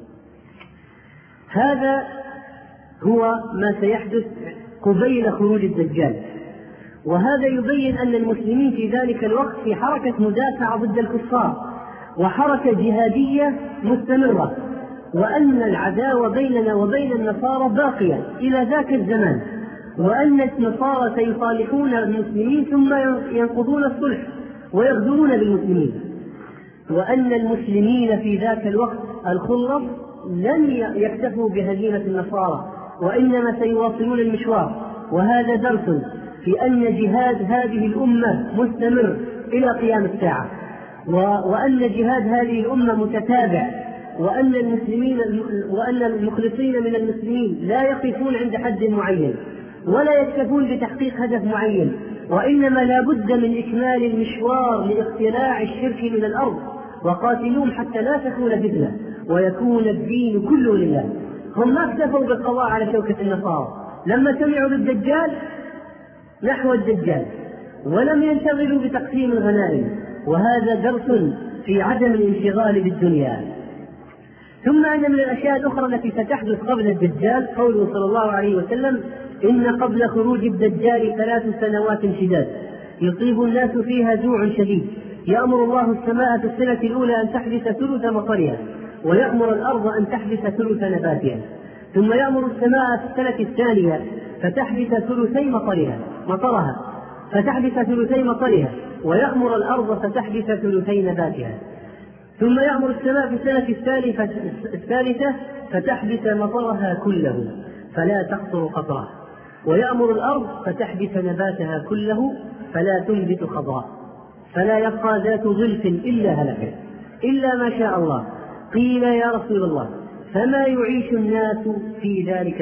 هذا هو ما سيحدث قبيل خروج الدجال، وهذا يبين أن المسلمين في ذلك الوقت في حركة مدافعة ضد الكفار وحركة جهادية مستمرة، وأن العداوة بيننا وبين النصارى باقية إلى ذاك الزمان، وأن النصارى سيصالحون المسلمين ثم ينقضون الصلح ويغدرون بالمسلمين، وأن المسلمين في ذاك الوقت الخلص لن يكتفوا بهزيمة النصارى وإنما سيواصلون المشوار. وهذا درس في أن جهاد هذه الأمة مستمر إلى قيام الساعة، وأن جهاد هذه الأمة متتابع، وأن المخلصين من المسلمين لا يقفون عند حد معين ولا يكتفون بتحقيق هدف معين، وإنما لا بد من إكمال المشوار لاقتلاع الشرك من الأرض. وقاتلوهم حتى لا تكون فتنة ويكون الدين كله لله. هم ما اكتفوا بالقضاء على شوكة النصارى لما سمعوا بالدجال نحو الدجال، ولم ينشغلوا بتقسيم الغنائم، وهذا درس في عدم الانشغال بالدنيا. ثم أن من الأشياء الأخرى التي ستحدث قبل الدجال قوله صلى الله عليه وسلم إن قبل خروج الدجال 3 سنوات شداد يصيب الناس فيها جوع شديد، يأمر الله السماء في السنة الأولى أن تحبس ثلث مطرها، ويأمر الأرض أن تحبس ثلث نباتها، ثم يأمر السماء في السنة الثانية فتحبس ثلثي مطرها فتحبس ثلثي مطرها، ويأمر الأرض فتحبس ثلثي نباتها، ثم يأمر السماء في السنة الثالثة فتحبس مطرها كله فلا تقطر قطرها، ويأمر الأرض فتحبس نباتها كله فلا تنبت خضراء، فلا يبقى ذات ظلف إلا هلكت إلا ما شاء الله. قيل يا رسول الله فما يعيش الناس في ذلك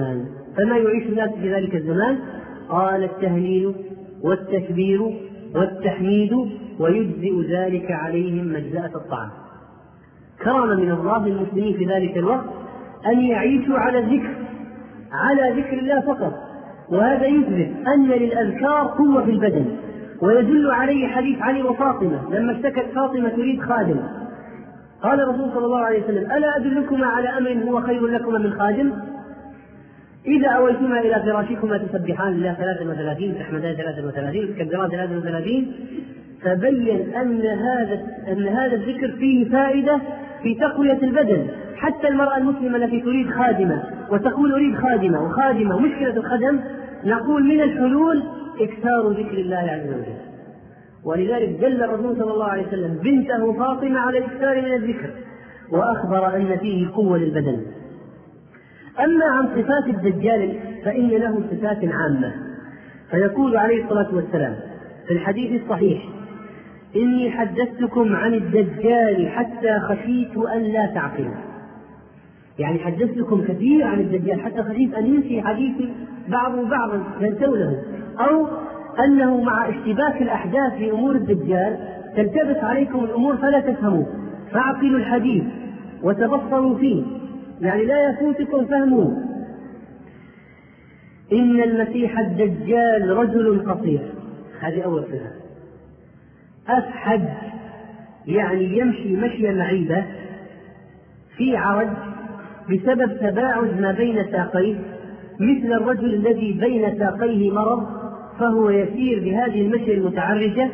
الزمان؟ قال التهليل والتكبير والتحميد ويجزئ ذلك عليهم مجزأة الطعام. كرم من الله للمسلمين في ذلك الوقت أن يعيشوا على ذكر الله فقط، وهذا يثبت أن للأذكار قوة في البدن، ويدل عليه حديث علي وفاطمة لما اشتكت فاطمة تريد خادم، قال الرسول صلى الله عليه وسلم ألا أدلكما على أمر هو خير لكما من خادم؟ إذا أويتما إلى فراشكما تسبحان الله 33 تحمدان 33 تكبران 33. فبين أن هذا الذكر فيه فائدة في تقوية البدن. حتى المرأة المسلمة التي تريد خادمة وتقول أريد خادمة مشكلة الخدم، نقول من الحلول إكثار ذكر الله عز وجل. ولذلك دل الرسول صلى الله عليه وسلم بنته فاطمة على الإكثار من الذكر، وأخبر أن فيه قوة للبدن. أما عن صفات الدجال فإن له صفات عامة، فيقول عليه الصلاة والسلام في الحديث الصحيح إني حدثتكم عن الدجال حتى خشيت أن لا تعقلوا. يعني حدثتكم كثير عن الدجال حتى خشيت أن ينسي حديثي بعضا تنسونه، أو أنه مع اشتباك الأحداث في أمور الدجال تلتبس عليكم الأمور فلا تفهموا، فاعقلوا الحديث وتبصروا فيه، يعني لا يفوتكم فهمه. إن المسيح الدجال رجل قصير، هذه أول صفة. أفحج يعني يمشي مشيا معيبة، في عرج بسبب تباعد ما بين ساقيه، مثل الرجل الذي بين ساقيه مرض فهو يسير بهذه المشي المتعرجة.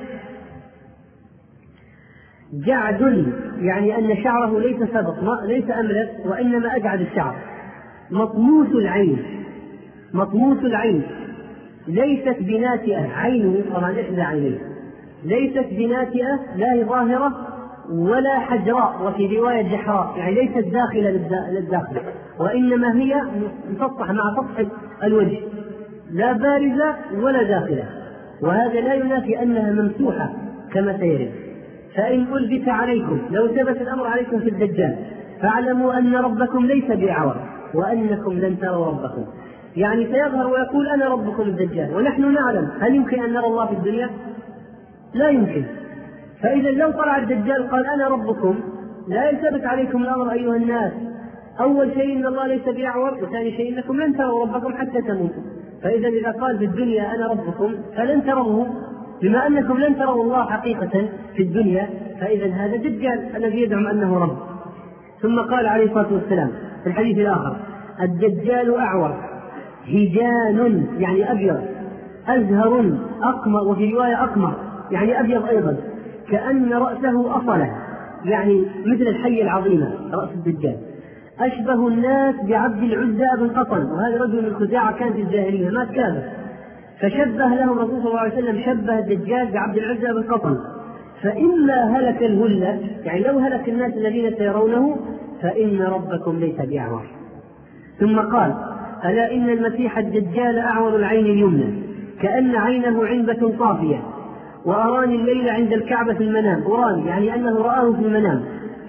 جعد يعني أن شعره ليس سبط، ليس أملس، وإنما أجعد الشعر. مطموس العين ليست بناتئة، عينه طبعا إحدى عينيه ليست بناتئة، لا هي ظاهرة ولا حجراء، وفي رواية جحراء، يعني ليست داخلة للداخل، وإنما هي مسطحة مع سطح الوجه، لا بارزة ولا داخلة، وهذا لا ينافي أنها ممسوحة كما سيرد. فإن ألبس عليكم، لو ثبت الأمر عليكم في الدجال، فاعلموا أن ربكم ليس بأعور وأنكم لن تروا ربكم. يعني سيظهر ويقول أنا ربكم الدجال، ونحن نعلم. هل يمكن أن نرى الله في الدنيا؟ لا يمكن. فإذا لو طلع الدجال قال أنا ربكم، لا يثبت عليكم الأمر أيها الناس. أول شيء إن الله ليس بأعور، وثاني شيء إنكم لن تروا ربكم حتى تموتوا. فإذا إذا قال في الدنيا أنا ربكم فلن تروه، بما أنكم لن تروا الله حقيقة في الدنيا، فإذا هذا دجال الذي يدعم أنه رب. ثم قال عليه الصلاة والسلام في الحديث الآخر: الدجال أعور هجان يعني أبيض، أزهر أقمر، وفي رواية أقمر يعني أبيض أيضا، كأن رأسه أصلة، يعني مثل الحية العظيمة رأس الدجال. أشبه الناس بعبد العزى بن قطن، وهذا رجل من خزاعة كان في الجاهلية مات كافر، فشبه له الرسول صلى الله عليه وسلم، شبه الدجال بعبد العزى بن قطن. فإما هلك الهلة، يعني لو هلك الناس الذين سيرونه، فإن ربكم ليس بأعور. ثم قال: ألا إن المسيح الدجال أعور العين اليمنى، كأن عينه عنبة طافية، وأراني الليل عند الكعبة في المنام. أراني يعني أنه رآه في المنام.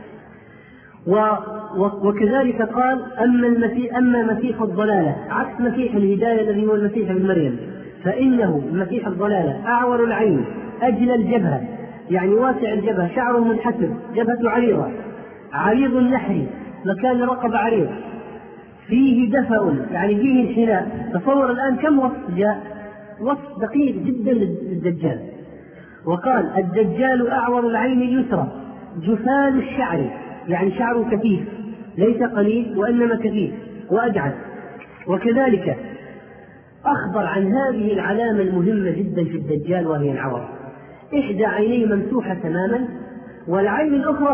وكذلك قال: أما مسيح الضلالة، عكس مسيح الهداية الذي هو المسيح ابن مريم، فإنه مسيح الضلالة أعور العين أجل الجبهة، يعني واسع الجبهة، شعره منحسر، جبهته عريضة، عريض النحر، مكان رقبة عريض، فيه دفأ يعني فيه انحناء. تصور الآن كم وصف جاء، وصف دقيق جدا للدجال. وقال: الدجال أعور العين اليسرى جفال الشعر، يعني شعره كثيف، ليس قليل وإنما كثيف وأجعد. وكذلك أخبر عن هذه العلامة المهمة جدا في الدجال، وهي العور. إحدى عينيه ممسوحة تماما، والعين الأخرى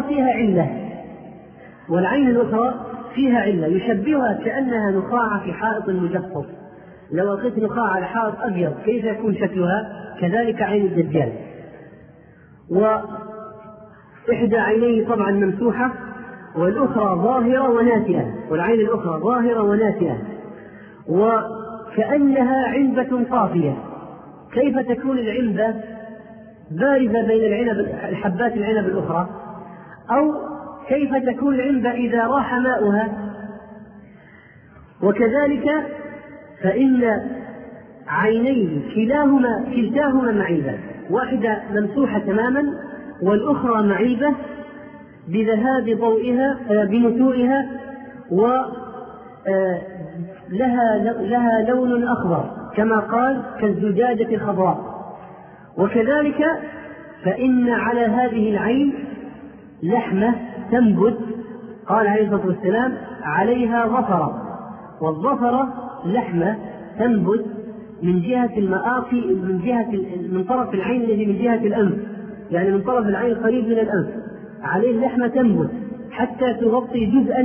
فيها علة يشبهها كأنها نخاع في حائط مجفف. لو ألقيت نخاع على حائط أبيض كيف يكون شكلها؟ كذلك عين الدجال. وإحدى عينيه طبعا ممسوحة، والأخرى ظاهرة وناتئة، والعين الأخرى ظاهرة وناتئة، وكأنها عنبة طافية. كيف تكون العنبة بارزة بين الحبات العنب الأخرى؟ أو كيف تكون العنبة إذا راح ماؤها؟ وكذلك فإن عينيه كلتاهما معيبة، واحدة ممسوحة تماما، والأخرى معيبة بذهاب ضوئها بنتوئها، ولها لون أخضر كما قال كالزجاجة الخضراء. وكذلك فإن على هذه العين لحمة تنبت، قال عليه الصلاة والسلام: عليها ظفرة، والظفرة لحمة تنبت من جهة المآقي، من طرف العين الذي من جهة الأنف، يعني من طرف العين قريب من الأنف، عليه لحمة تنبت حتى تغطي جزءا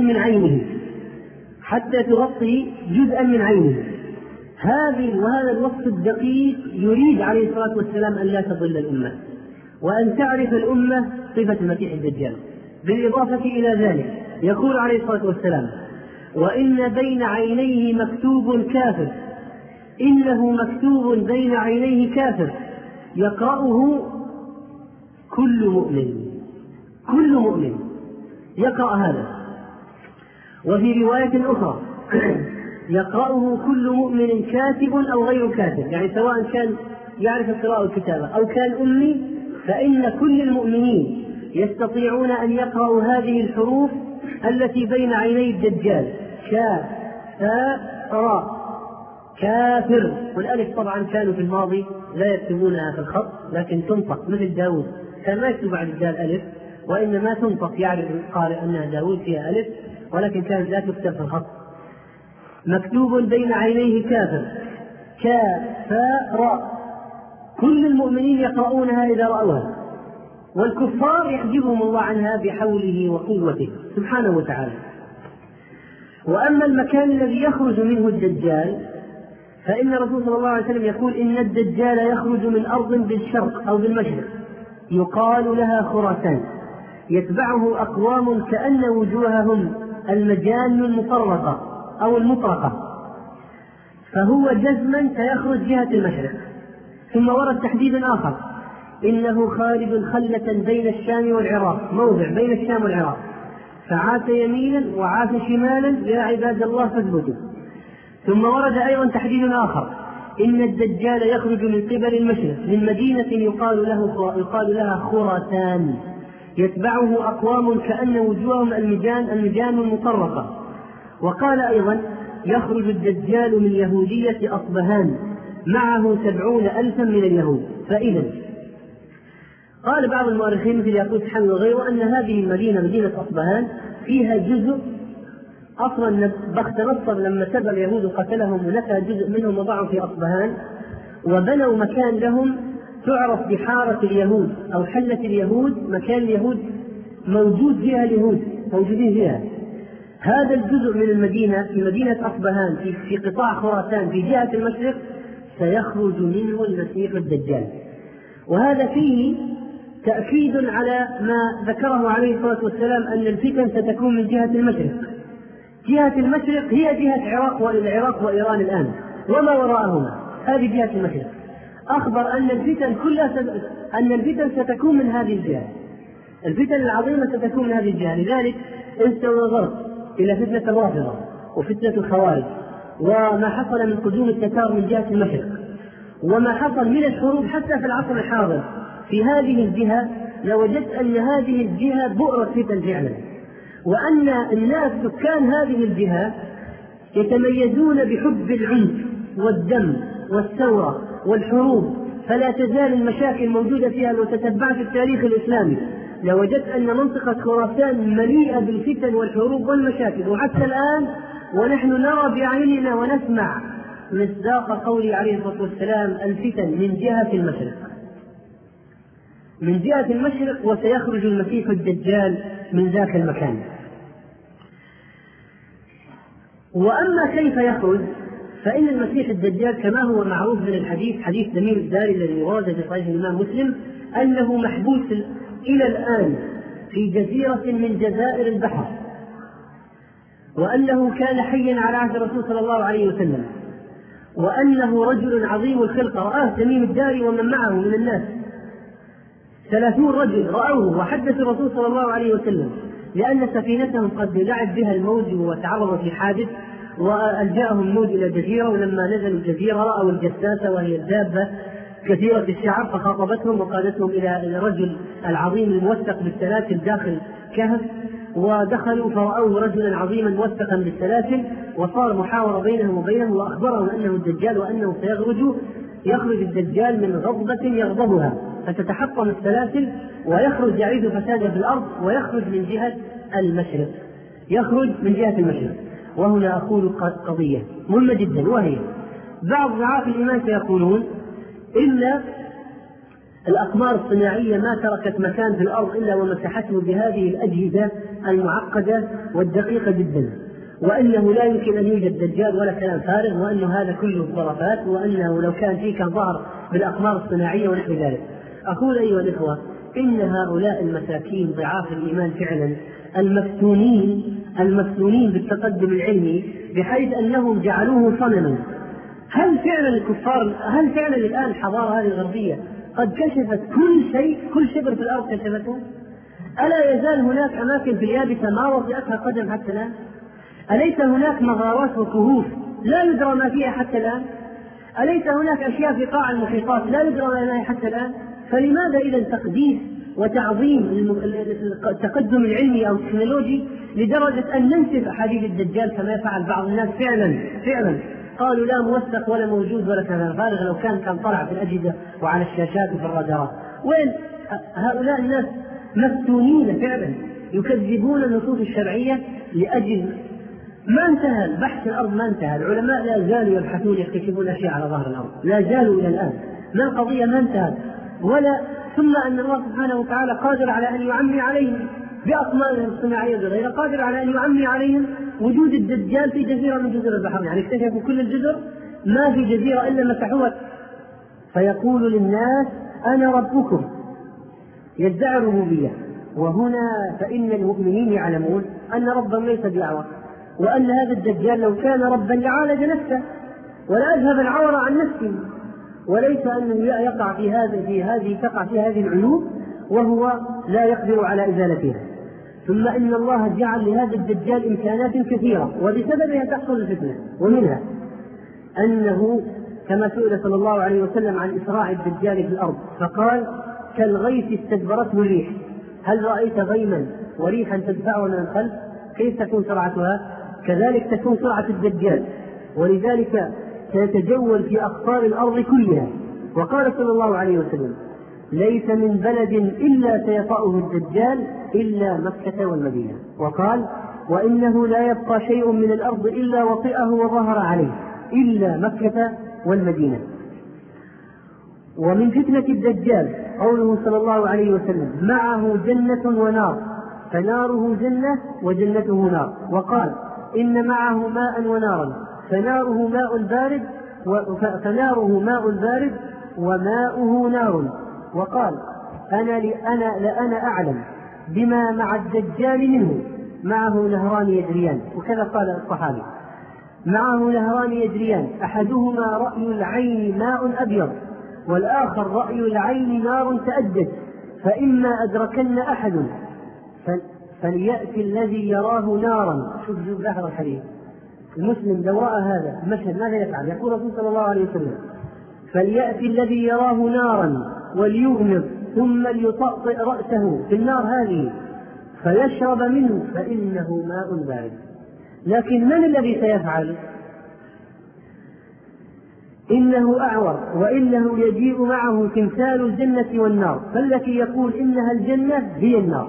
من عينه، وهذا الوصف الدقيق يريد عليه الصلاة والسلام أن لا تضل الأمة، وأن تعرف الأمة صفة المسيح الدجال. بالإضافة إلى ذلك يقول عليه الصلاة والسلام: وإن بين عينيه مكتوب كافر، إنه مكتوب بين عينيه كافر يقرأه كل مؤمن يقرأ هذا. وفي رواية أخرى يقرأه كل مؤمن كاتب أو غير كاتب، يعني سواء كان يعرف القراءة والكتابة أو كان أمي، فإن كل المؤمنين يستطيعون أن يقرأوا هذه الحروف التي بين عيني الدجال: كاف فاء راء كافر. والألف طبعا كانوا في الماضي لا يكتبونها في الخط لكن تنطق، مثل داود كان ما يكتب بعد الدال ألف، وإنما تنطق، يعرف القارئ أنها داود فيها ألف، ولكن كانت لا تكتب في الخط. مكتوب بين عينيه كافر كاف فاء راء، كل المؤمنين يقرؤونها إذا رأوها، والكفار يحجبهم الله عنها بحوله وقوته سبحانه وتعالى. وأما المكان الذي يخرج منه الدجال فإن الرسول صلى الله عليه وسلم يقول: إن الدجال يخرج من أرض بالشرق أو بالمشرق يقال لها خراسان، يتبعه أقوام كأن وجوههم المجان المطرقة أو المطرقة، فهو جزما سيخرج جهة المشرق. ثم ورد تحديد آخر: إنه خارج خلة بين الشام والعراق، موضع بين الشام والعراق، فعاش يمينا وعاش شمالا، يا عباد الله فاثبتوا. ثم ورد أيضا تحديد آخر: إن الدجال يخرج من قبل المشرق من مدينة يقال لها خراسان، يتبعه أقوام كأن وجوههم المجان المطرقة. وقال أيضا: يخرج الدجال من يهودية أصبهان، معه 70,000 من اليهود. فإذا قال بعض المؤرخين مثل ياقوت حامد وغيره أن هذه المدينة مدينة أصبهان فيها جزء، أصلا بخت نصر لما سبى اليهود وقتلهم ونفى جزء منهم وضعوا في أصبهان، وبنوا مكان لهم تعرف بحارة اليهود أو حلة اليهود، مكان اليهود موجود فيها اليهود موجودين فيها. هذا الجزء من المدينة في مدينة أصبهان في قطاع خراسان في جهة المشرق سيخرج منه المسيح الدجال. وهذا فيه تأكيد على ما ذكره عليه الصلاة والسلام أن الفتن ستكون من جهة المشرق. جهة المشرق هي جهة العراق وإيران الآن وما وراءهما، هذه جهة المشرق. أخبر أن الفتن ستكون من هذه الجهة، الفتن العظيمة ستكون من هذه الجهة. لذلك أنت نظرت إلى فتنة الرافضة وفتنة الخوارج وما حصل من قدوم التتار من جهة المشرق، وما حصل من الحروب حتى في العصر الحاضر في هذه الجهة، لوجدت أن هذه الجهة بؤرة فتن فعلا، وأن الناس سكان هذه الجهة يتميزون بحب العنف والدم والثورة والحروب، فلا تزال المشاكل موجودة فيها. لو تتبعت التاريخ الإسلامي لوجدت أن منطقة خراسان مليئة بالفتن والحروب والمشاكل، وحتى الآن ونحن نرى بعيننا ونسمع مصداق قوله عليه الصلاة والسلام: الفتن من جهة المشرق، من جهة المشرق، وسيخرج المسيح الدجال من ذاك المكان. وأما كيف يخرج، فإن المسيح الدجال كما هو معروف من الحديث، حديث تميم الداري الذي ورد في صحيح الإمام مسلم، أنه محبوس إلى الآن في جزيرة من جزائر البحر، وأنه كان حيا على عهد الرسول صلى الله عليه وسلم، وأنه رجل عظيم الخلقة. رآه تميم الداري ومن معه من الناس 30 رجل رأوه وحدث الرسول صلى الله عليه وسلم، لأن سفينتهم قد لعب بها الموج وتعرضت لحادث، وألجأهم الموج إلى جزيرة، ولما نزلوا الجزيرة رأوا الجساسة وهي الدابة كثيرة الشعر، فخاطبتهم وقادتهم إلى الرجل العظيم الموثق بالسلاسل داخل كهف، ودخلوا فرأوه رجلا عظيما موثقا بالسلاسل، وصار محاورة بينهم وبينه، وأخبرهم أنه الدجال وأنه يخرج الدجال من غضبة يغضبها فتتحطم السلاسل ويخرج يعيد فسادا في الأرض، ويخرج من جهة المشرق، يخرج من جهة المشرق. وهنا أقول قضية مهمة جدا، وهي بعض ضعاف الإيمان سيقولون إن الأقمار الصناعية ما تركت مكان في الأرض إلا ومسحته بهذه الأجهزة المعقدة والدقيقة جدا، وأنه لا يمكن أن يوجد دجال ولا كلام فارغ، وأنه هذا كله خرافات، وأنه لو كان فيه كان ظهر بالأقمار الصناعية ونحو ذلك. أقول أيها الإخوة، إن هؤلاء المساكين ضعاف الإيمان فعلا المفتونين بالتقدم العلمي بحيث أنهم جعلوه صنما. هل فعلا الآن الحضارة هذه الغربية قد كشفت كل شيء، كل شبر في الأرض كشفته؟ ألا يزال هناك أماكن في اليابسة ما وطئتها قدم حتى الآن؟ أليس هناك مغارات وكهوف لا يدرى ما فيها حتى الآن؟ أليس هناك أشياء في قاع المحيطات لا يدرى ما فيها حتى الآن؟ فلماذا إذا تقديس وتعظيم التقدم العلمي أو التكنولوجي لدرجة أن ننسف أحاديث الدجال كما يفعل بعض الناس؟ فعلا قالوا لا موثق ولا موجود ولا كلام فارغ، لو كان طلع في الأجهزة وعلى الشاشات وفي الرادارات. وين هؤلاء الناس؟ مفتونين فعلا، يكذبون النصوص الشرعية لأجل ما انتهى بحث الأرض، ما انتهى، العلماء لا زالوا يبحثون يكتشفون أشياء على ظهر الأرض، لا زالوا إلى الآن، ما القضية ما انتهت. ولا ثم أن الله سبحانه وتعالى قادر على أن يعمي عليهم بأقمار الصناعية وغيرها، قادر على أن يعمي عليهم وجود الدجال في جزيرة من جزر البحر، يعني اكتشفوا كل الجزر ما في جزيرة إلا مسحوها. فيقول للناس أنا ربكم، يدعي الربوبية. وهنا فإن المؤمنين يعلمون أن ربهم ليس بأعور، وأن هذا الدجال لو كان ربا لعالج نفسه ولا أذهب العور عن نفسه، وليس أنه يقع تقع في هذه العيوب وهو لا يقدر على إزالتها. ثم إن الله جعل لهذا الدجال إمكانات كثيرة وبسببها تحصل الفتنة، ومنها أنه كما سئل صلى الله عليه وسلم عن إسراع الدجال في الأرض فقال كالغيث استدبرته الريح، هل رأيت غيما وريحا تدفعه من الخلف؟ كيف تكون سرعتها؟ كذلك تكون سرعة الدجال، ولذلك سيتجول في أقطار الأرض كلها. وقال صلى الله عليه وسلم ليس من بلد إلا سيطأه الدجال إلا مكة والمدينة. وقال وإنه لا يبقى شيء من الأرض إلا وطئه وظهر عليه إلا مكة والمدينة. ومن فتنة الدجال قوله صلى الله عليه وسلم معه جنة ونار، فناره جنة وجنته نار. وقال إن معه ماء ونارا، فناره ماء بارد وماؤه نار. وقال أنا أعلم بما مع الدجال منه، معه نهران يجريان. وكذا قال الصحابي معه نهران يجريان أحدهما رأي العين ماء أبيض والآخر رأي العين نار تأجج، فإما أدركن أحد فليأتي الذي يراه نارا. شوف لاحظ الحديث، المسلم لو رأى هذا المشهد ماذا يفعل؟ يقول رسول صلى الله عليه وسلم فليأتي الذي يراه نارا وليغمض ثم ليطأطئ رأسه في النار هذه فيشرب منه فإنه ماء بارد. لكن من الذي سيفعل؟ إنه أعور وإنه يجيء معه تمثال الجنة والنار، فالتي يقول إنها الجنة هي النار.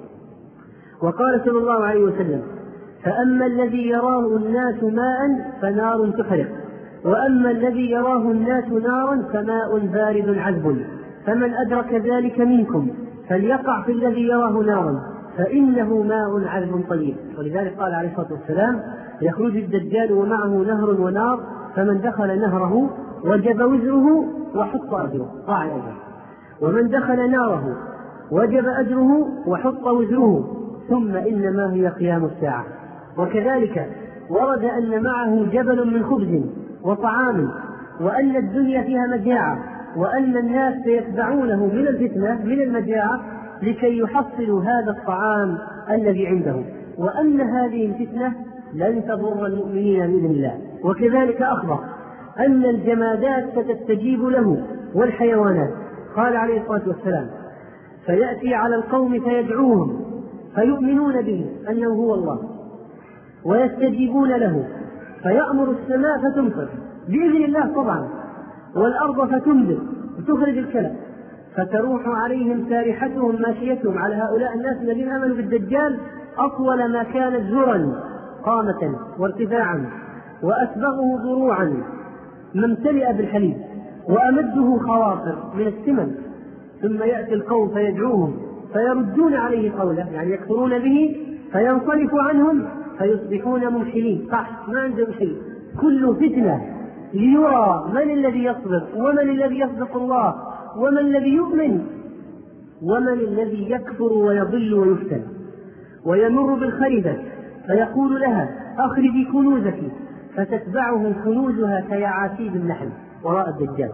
وقال صلى الله عليه وسلم فأما الذي يراه الناس ماء فنار تحرق، وأما الذي يراه الناس نارا فماء بارد عذب، فمن أدرك ذلك منكم فليقع في الذي يراه نارا فإنه ماء عذب طيب. ولذلك قال عليه الصلاة والسلام يخرج الدجال ومعه نهر ونار، فمن دخل نهره وجب وزره وحط أجره، ضاع الأجر، ومن دخل ناره وجب أجره وحط وزره، ثم إنما هي قيام الساعة. وكذلك ورد أن معه جبل من خبز وطعام، وأن الدنيا فيها مجاعة، وأن الناس سيتبعونه من الفتنة من المجاعة لكي يحصلوا هذا الطعام الذي عنده، وأن هذه الفتنة لن تضر المؤمنين بإذن الله. وكذلك أخبر أن الجمادات ستستجيب له والحيوانات. قال عليه الصلاة والسلام فيأتي على القوم فيدعوهم فيؤمنون به أنه هو الله ويستجيبون له، فيأمر السماء فتمطر بإذن الله طبعا، والأرض فتنبت وتخرج الكلى، فتروح عليهم سارحتهم ماشيتهم على هؤلاء الناس الذين آمنوا بالدجال أطول ما كانت زرا قامة وارتفاعا، وأسبغه ضروعا ممتلئ بالحليب، وأمده خواطر من السمن. ثم يأتي القوم فيدعوهم فيردون عليه قوله، يعني يكفرون به، فينصرف عنهم فيصبحون ممحلين، ما عندهم شيء، كل فتنة ليرى من الذي يصبر ومن الذي يصدق الله ومن الذي يؤمن ومن الذي يكفر ويضل ويفتن. ويمر بالخريبة فيقول لها أخرجي كنوزك، فتتبعه كنوزها كيعاسيب النحل وراء الدجال.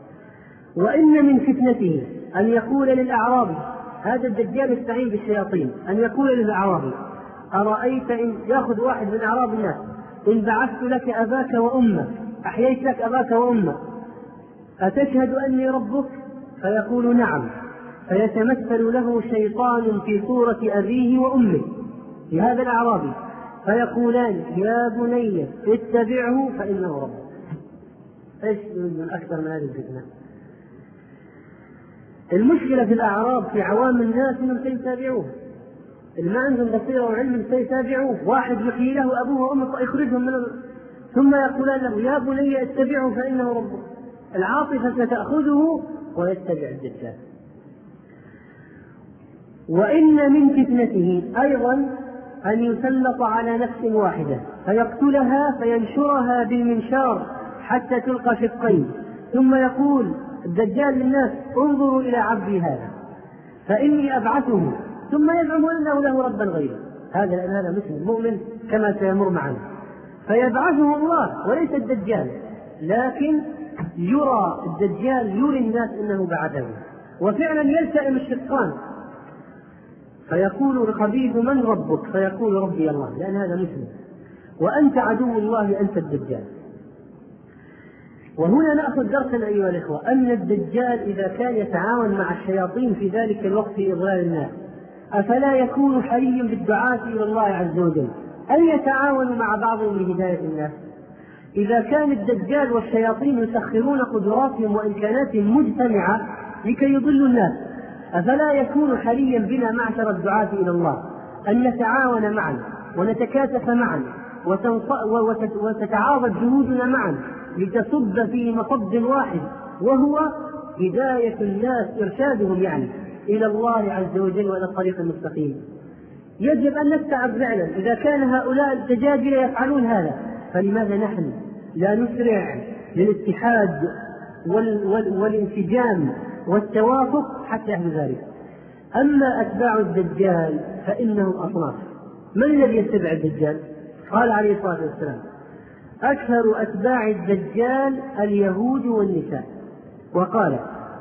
وإن من فتنته أن يقول للأعرابي، هذا الدجال يستعين بالشياطين، أن يقول للأعرابي أرأيت إن يأخذ واحد من أعراب الناس إن بعثت لك أباك وأمك، أحييت لك أباك وأمك، أتشهد أني ربك؟ فيقول نعم، فيتمثل له شيطان في صورة أبيه وأمه لهذا الأعرابي، فيقولان يا بني اتبعه فإنه ربك. ايش من أكثر من هذه الفتنة؟ المشكلة في الأعراب في عوام الناس انهم سيتابعوه، اللي ما عندهم بصيرة وعلم سيتابعوه، واحد يحيي له أبوه وأمه يخرجهم من ثم يقولان له يا بني اتبعه فإنه ربك. العاطفة ستأخذه ويتبع الدجال. وإن من فتنته أيضا أن يسلط على نفس واحدة فيقتلها فينشرها بالمنشار حتى تلقى شقين، ثم يقول الدجال للناس انظروا إلى عبدي هذا فإني أبعثه، ثم يزعم أنه له ربا غيره. هذا مسلم مؤمن كما سيمر معنا، فيبعثه الله وليس الدجال، لكن يرى الدجال يري الناس أنه بعثه، وفعلا يلتئم الشقان، فيقول الخبيث من ربك؟ فيقول ربي الله، لأن هذا مسلم، وأنت عدو الله أنت الدجال. وهنا نأخذ درسا أيها الإخوة، أن الدجال إذا كان يتعاون مع الشياطين في ذلك الوقت في إضلال الناس، أفلا يكون حريا بالدعاة إلى الله عز وجل أن يتعاونوا مع بعضهم لهداية الناس؟ إذا كان الدجال والشياطين يسخرون قدراتهم وإمكاناتهم مجتمعة لكي يضلوا الناس، أفلا يكون حريا بنا معشر الدعاة إلى الله أن نتعاون معا ونتكاتف معا وتتعاضد جهودنا معا لتصب في مصب واحد، وهو هداية الناس، إرشادهم يعني إلى الله عز وجل وإلى الطريق المستقيم. يجب أن نستعب فعلا. إذا كان هؤلاء الدجاجلة يفعلون هذا، فلماذا نحن لا نسرع للاتحاد والانسجام والتوافق حتى يحدث ذلك؟ أما أتباع الدجال فإنهم أصناف. من الذي يتبع الدجال؟ قال عليه الصلاة والسلام أكثر أتباع الدجال اليهود والنساء. وقال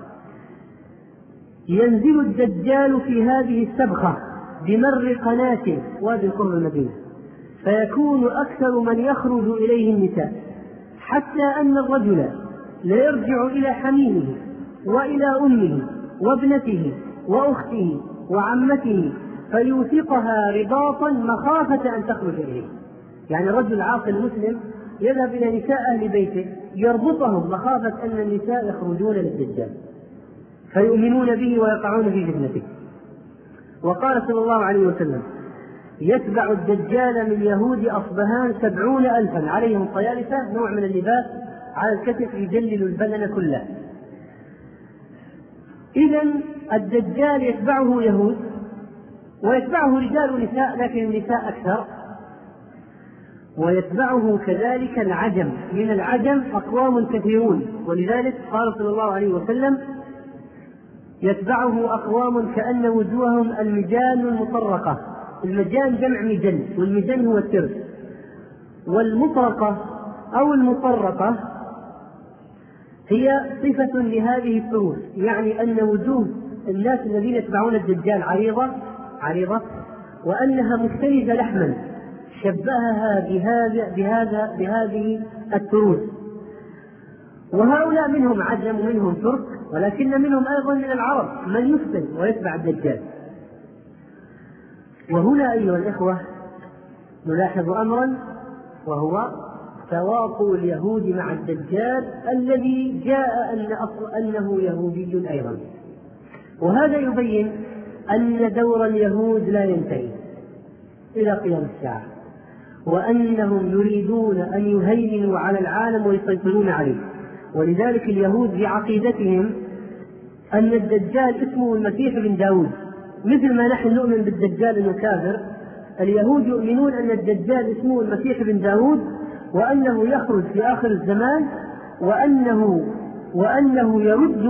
ينزل الدجال في هذه السبخة بمر قناة وادي قرب المدينة، فيكون أكثر من يخرج إليه النساء، حتى أن الرجل ليرجع إلى حميمه وإلى أمه وابنته وأخته وعمته فيوثقها رباطا مخافة أن تخرج إليه. يعني الرجل العاقل المسلم يذهب إلى نساء أهل بيته يربطهم مخافة أن النساء يخرجون للدجال فيؤمنون به ويقعون في فتنته. وقال صلى الله عليه وسلم يتبع الدجال من يهود أصبهان 70,000 عليهم طيالسة، نوع من اللباس على الكتف يجلل البدن كله. إذن الدجال يتبعه يهود ويتبعه رجال ونساء، لكن النساء أكثر، ويتبعه كذلك العجم، من العجم أقوام كثيرون، ولذلك قال صلى الله عليه وسلم يتبعه أقوام كأن وجوههم المجان المطرقة. المجان جمع مجن، والمجن هو الترس، والمطرقة أو المطرقة هي صفة لهذه التروس، يعني أن وجوه الناس الذين يتبعون الدجال عريضة وأنها مختلفة لحما، شبهها بهذه التروس. وهؤلاء منهم عجم ومنهم ترك، ولكن منهم أيضا من العرب من يفتن ويتبع الدجال. وهنا أيها الإخوة نلاحظ أمرا، وهو تواطؤ اليهود مع الدجال الذي جاء أنه يهودي أيضا. وهذا يبين أن دور اليهود لا ينتهي إلى قيام الساعة، وأنهم يريدون أن يهيمنوا على العالم ويسيطرون عليه. ولذلك اليهود بعقيدتهم أن الدجال اسمه المسيح بن داود، مثل ما نحن نؤمن بالدجال أنه كافر، اليهود يؤمنون أن الدجال اسمه المسيح بن داود، وأنه يخرج في آخر الزمان، وأنه يرد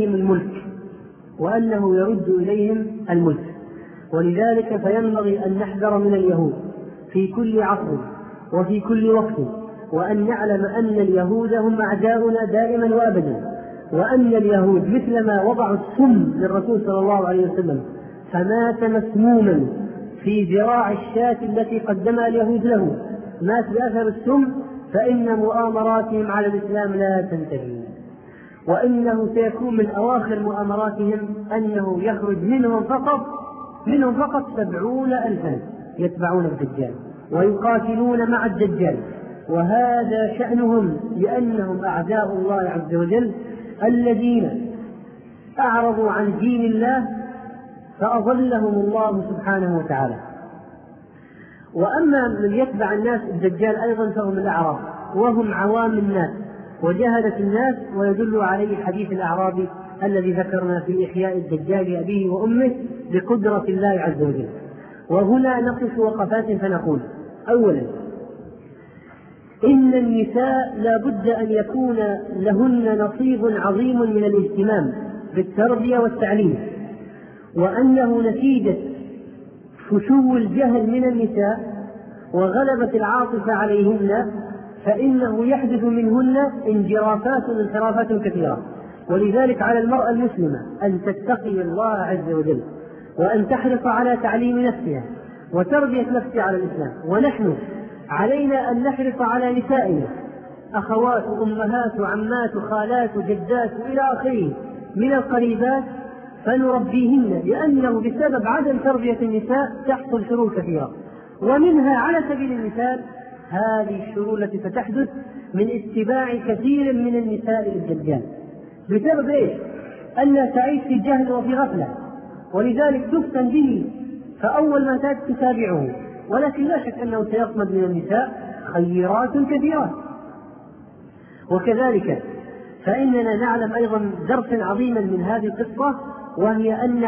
إليهم الملك. ولذلك فينبغي أن نحذر من اليهود في كل عصر وفي كل وقت، وأن نعلم أن اليهود هم أعداؤنا دائما وأبدا، وأن اليهود مثلما وضعوا السم للرسول صلى الله عليه وسلم فمات مسموما في ذراع الشاة التي قدمها اليهود له مات بأثر السم، فإن مؤامراتهم على الإسلام لا تنتهي، وإنه سيكون من أواخر مؤامراتهم أنه يخرج منهم فقط 70,000 يتبعون الدجال ويقاتلون مع الدجال، وهذا شأنهم لأنهم أعداء الله عز وجل الذين أعرضوا عن دين الله فأضلهم الله سبحانه وتعالى. وأما من يتبع الناس الدجال أيضا فهم الأعراب، وهم عوام الناس وجهلة الناس، ويدل عليه حديث الأعرابي الذي ذكرنا في إحياء الدجال لأبيه وأمه بقدرة الله عز وجل. وهنا نقف وقفات فنقول: أولا، إن النساء لا بد أن يكون لهن نصيب عظيم من الاهتمام بالتربية والتعليم، وأنه نتيجة فشو الجهل من النساء وغلبة العاطفة عليهن فإنه يحدث منهن انحرافات كثيرة. ولذلك على المرأة المسلمة أن تتقي الله عز وجل، وأن تحرص على تعليم نفسها وتربية نفسها على الإسلام. ونحن علينا أن نحرص على نسائنا، أخوات وأمهات وعمات وخالات وجدات إلى آخره من القريبات، فنربيهن، لأنه بسبب عدم تربية النساء تحصل شرور كثيرة، ومنها على سبيل المثال هذه الشرور التي ستحدث من اتباع كثير من النساء للدجال. بسبب ايش؟ أنها تعيش في جهل وفي غفلة، ولذلك تفتن به، فأول ما تتابعه. ولكن لا شك أنه سيصمد من النساء خيرات كثيرة. وكذلك فإننا نعلم أيضا درسا عظيما من هذه القصة، وهي أن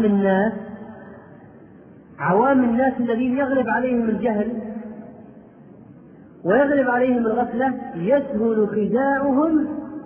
عوام الناس الذين يغلب عليهم الجهل ويغلب عليهم الغفلة يسهل خداعهم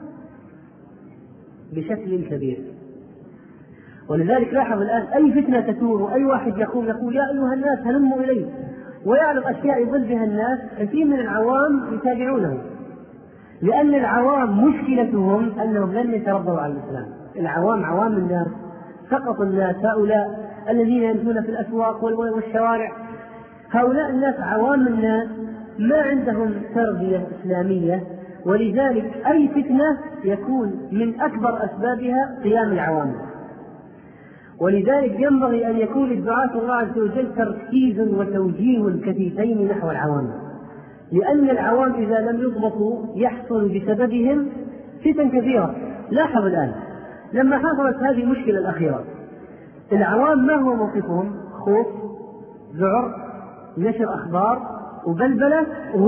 بشكل كبير. ولذلك لاحظ الآن أي فتنة تثور، أي واحد يقول يا أيها الناس هلموا إليه، ويعلم أشياء يضل بها الناس، كثير من العوام يتابعونه، لأن العوام مشكلتهم أنهم لم يتربوا على الإسلام. العوام عوام الناس، سقط الناس، هؤلاء الذين يمشون في الأسواق والشوارع، هؤلاء الناس عوام الناس ما عندهم تربية إسلامية، ولذلك أي فتنة يكون من أكبر أسبابها قيام العوام. ولذلك ينبغي أن يكون للدعاة الله عز وجل تركيز وتوجيه كثيفين نحو العوام، لأن العوام إذا لم يضبطوا يحصل بسببهم فتن كثيرة. لاحظ الآن لما حصلت هذه المشكلة الأخيرة، العوام ما هو موقفهم؟ خوف، ذعر، نشر أخبار، وبلبلة،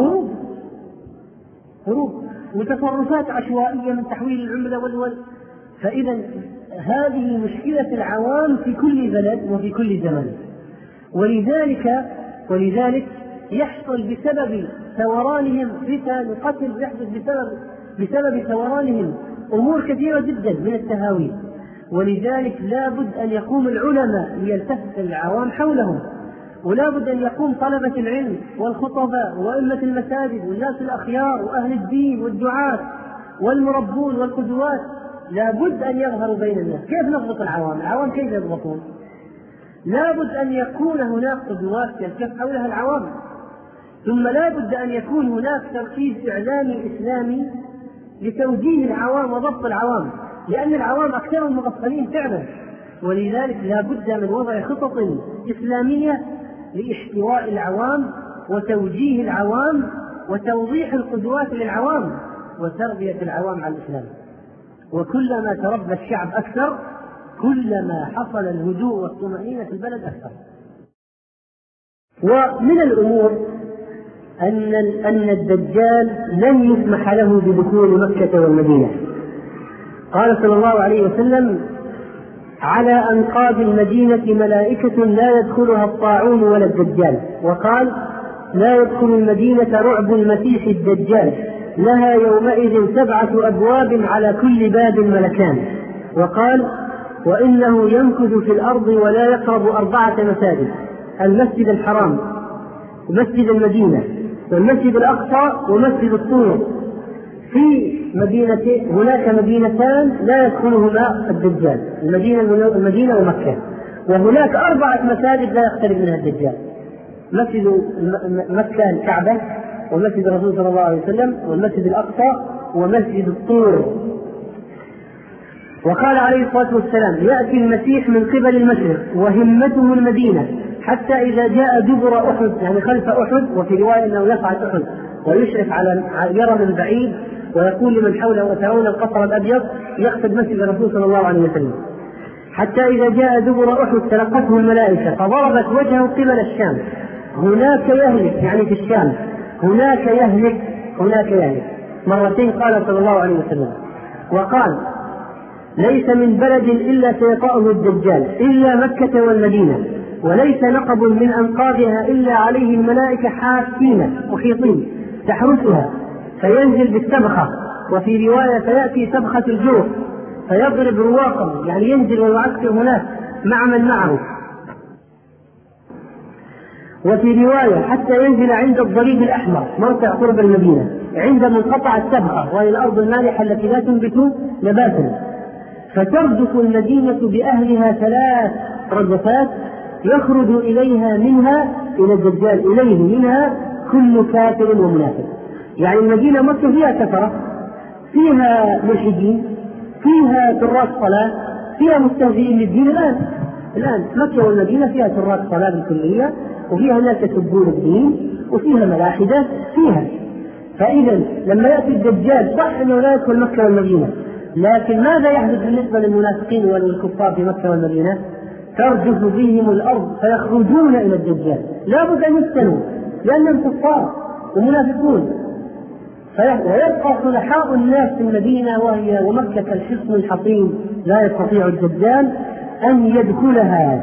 هروب وتصرفات عشوائية من تحويل العملة فإذا هذه مشكلة العوام في كل بلد وفي كل زمن. ولذلك يحصل بسبب ثورانهم فتن وقتل، يحدث بسبب ثورانهم أمور كثيرة جدا من التهاوي. ولذلك لا بد أن يقوم العلماء ليلتفت العوام حولهم، ولا بد أن يقوم طلبة العلم والخطباء وأئمة المساجد والناس الأخيار وأهل الدين والدعاة والمربون والقدوات، لا بد أن يظهروا بين الناس. كيف نضبط العوام؟ العوام كيف يضبطون؟ لا بد أن يكون هناك قدوات يلتف حولها العوام، ثم لا بد أن يكون هناك تركيز إعلامي إسلامي لتوجيه العوام وضبط العوام، لأن العوام أكثرهم مغفلين فعلا. ولذلك لا بد من وضع خطط إسلامية لاحتواء العوام وتوجيه العوام وتوضيح القدوات للعوام وتربية العوام على الإسلام. وكلما تربى الشعب أكثر كلما حصل الهدوء والطمأنينة في البلد أكثر. ومن الأمور أن الدجال لن يسمح له بدخول مكة والمدينة. قال صلى الله عليه وسلم: على أنقاض المدينة ملائكة لا يدخلها الطاعون ولا الدجال. وقال: لا يدخل المدينة رعب المسيح الدجال، لها يومئذ 7 أبواب على كل باب ملكان. وقال: وإنه يمكث في الأرض ولا يقرب 4 مساجد: المسجد الحرام ومسجد المدينة والمسجد الأقصى ومسجد الطور. في هناك مدينتان لا يدخلهما الدجال، المدينة ومكة. وهناك 4 مساجد لا يختلف منها الدجال: مسجد مكة الكعبة، ومسجد الرسول صلى الله عليه وسلم، والمسجد الأقصى، ومسجد الطور. وقال عليه الصلاة والسلام: يأتي المسيح من قبل المشرق وهمته المدينة، حتى إذا جاء دبر أحد، يعني خلف أحد، وفي رواية أنه يصعد أحد ويشرف على يرى من بعيد ويقول لمن حوله: أترون القصر الأبيض؟ يقصد مسجد الرسول صلى الله عليه وسلم. حتى إذا جاء دبر أحد تلقته الملائكة فضربت وجهه قبل الشام. هناك يهلك، يعني في الشام. هناك يهلك، هناك يهلك، مرتين قال صلى الله عليه وسلم. وقال: ليس من بلد إلا سيطأه الدجال إلا مكة والمدينة، وليس نقب من أنقاضها إلا عليه الملائكة حافين محيطين تحرسها، فينزل بالسبخة، وفي رواية فيأتي سبخة الجوف فيضرب رواقا، يعني ينزل ويعسكر هناك مع من معه. وفي رواية حتى ينزل عند الضريب الأحمر موقع قرب المدينة عند منقطع السبخة، وهي الأرض المالحة التي لا تنبت نباتا، فترجف المدينة بأهلها 3 رجفات يخرج إليها منها إلى الدجال إليه منها كل كافر ومنافق. يعني المدينة مكة فيها كفرة، فيها ملحدين، فيها تراك صلاة، فيها مستهزئين للدين. الآن مكة والمدينة فيها تراك صلاة بالكلية، وفيها ناس يسبون الدين، وفيها ملاحدة فيها. فإذا لما يأتي الدجال صح أنه لا يدخل مكة والمدينة، لكن ماذا يحدث بالنسبة للمنافقين والكفار في مكة والمدينة؟ ترجف بهم الأرض فيخرجون إلى الدجال، لا بد أن يفتنوا لأنهم كفار ومنافقون، ويبقى صلحاء الناس في المدينة وهي ومكة كالحصن الحصين، لا يستطيع الدجال أن يدخلها.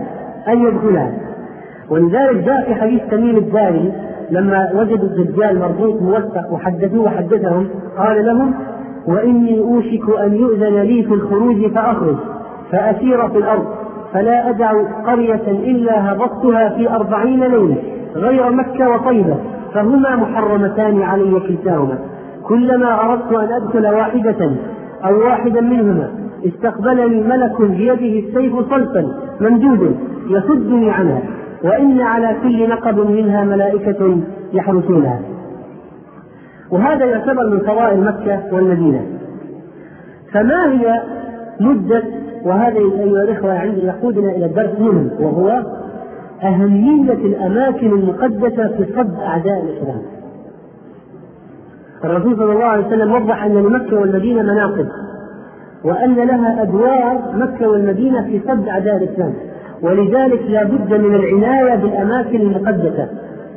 ولذلك جاء في حديث تميم الداري لما وجدوا الدجال مربوط موثق وحدثهم قال لهم: وإني أوشك أن يؤذن لي في الخروج فأخرج فأسير في الأرض فلا أدع قرية إلا هبطتها في 40 ليلة غير مكة وطيبة، فهما محرمتان علي كلتاهما، كلما أردت أن أدخل واحدة أو واحدا منهما استقبلني ملك بيده السيف صلفا ممدود يصدني عنها، وإن على كل نقب منها ملائكة يحرسونها. وهذا يعتبر من فضائل مكة والمدينة. فما هي مدة، وهذا أيها الإخوة عندي يقودنا إلى الدرس مهم، وهو أهمية الأماكن المقدسة في صد أعداء الإسلام. الرسول صلى الله عليه وسلم وضح أن لمكة والمدينة مناقب، وأن لها أدوار مكة والمدينة في صد أعداء الإسلام، ولذلك لا بد من العناية بالأماكن المقدسة،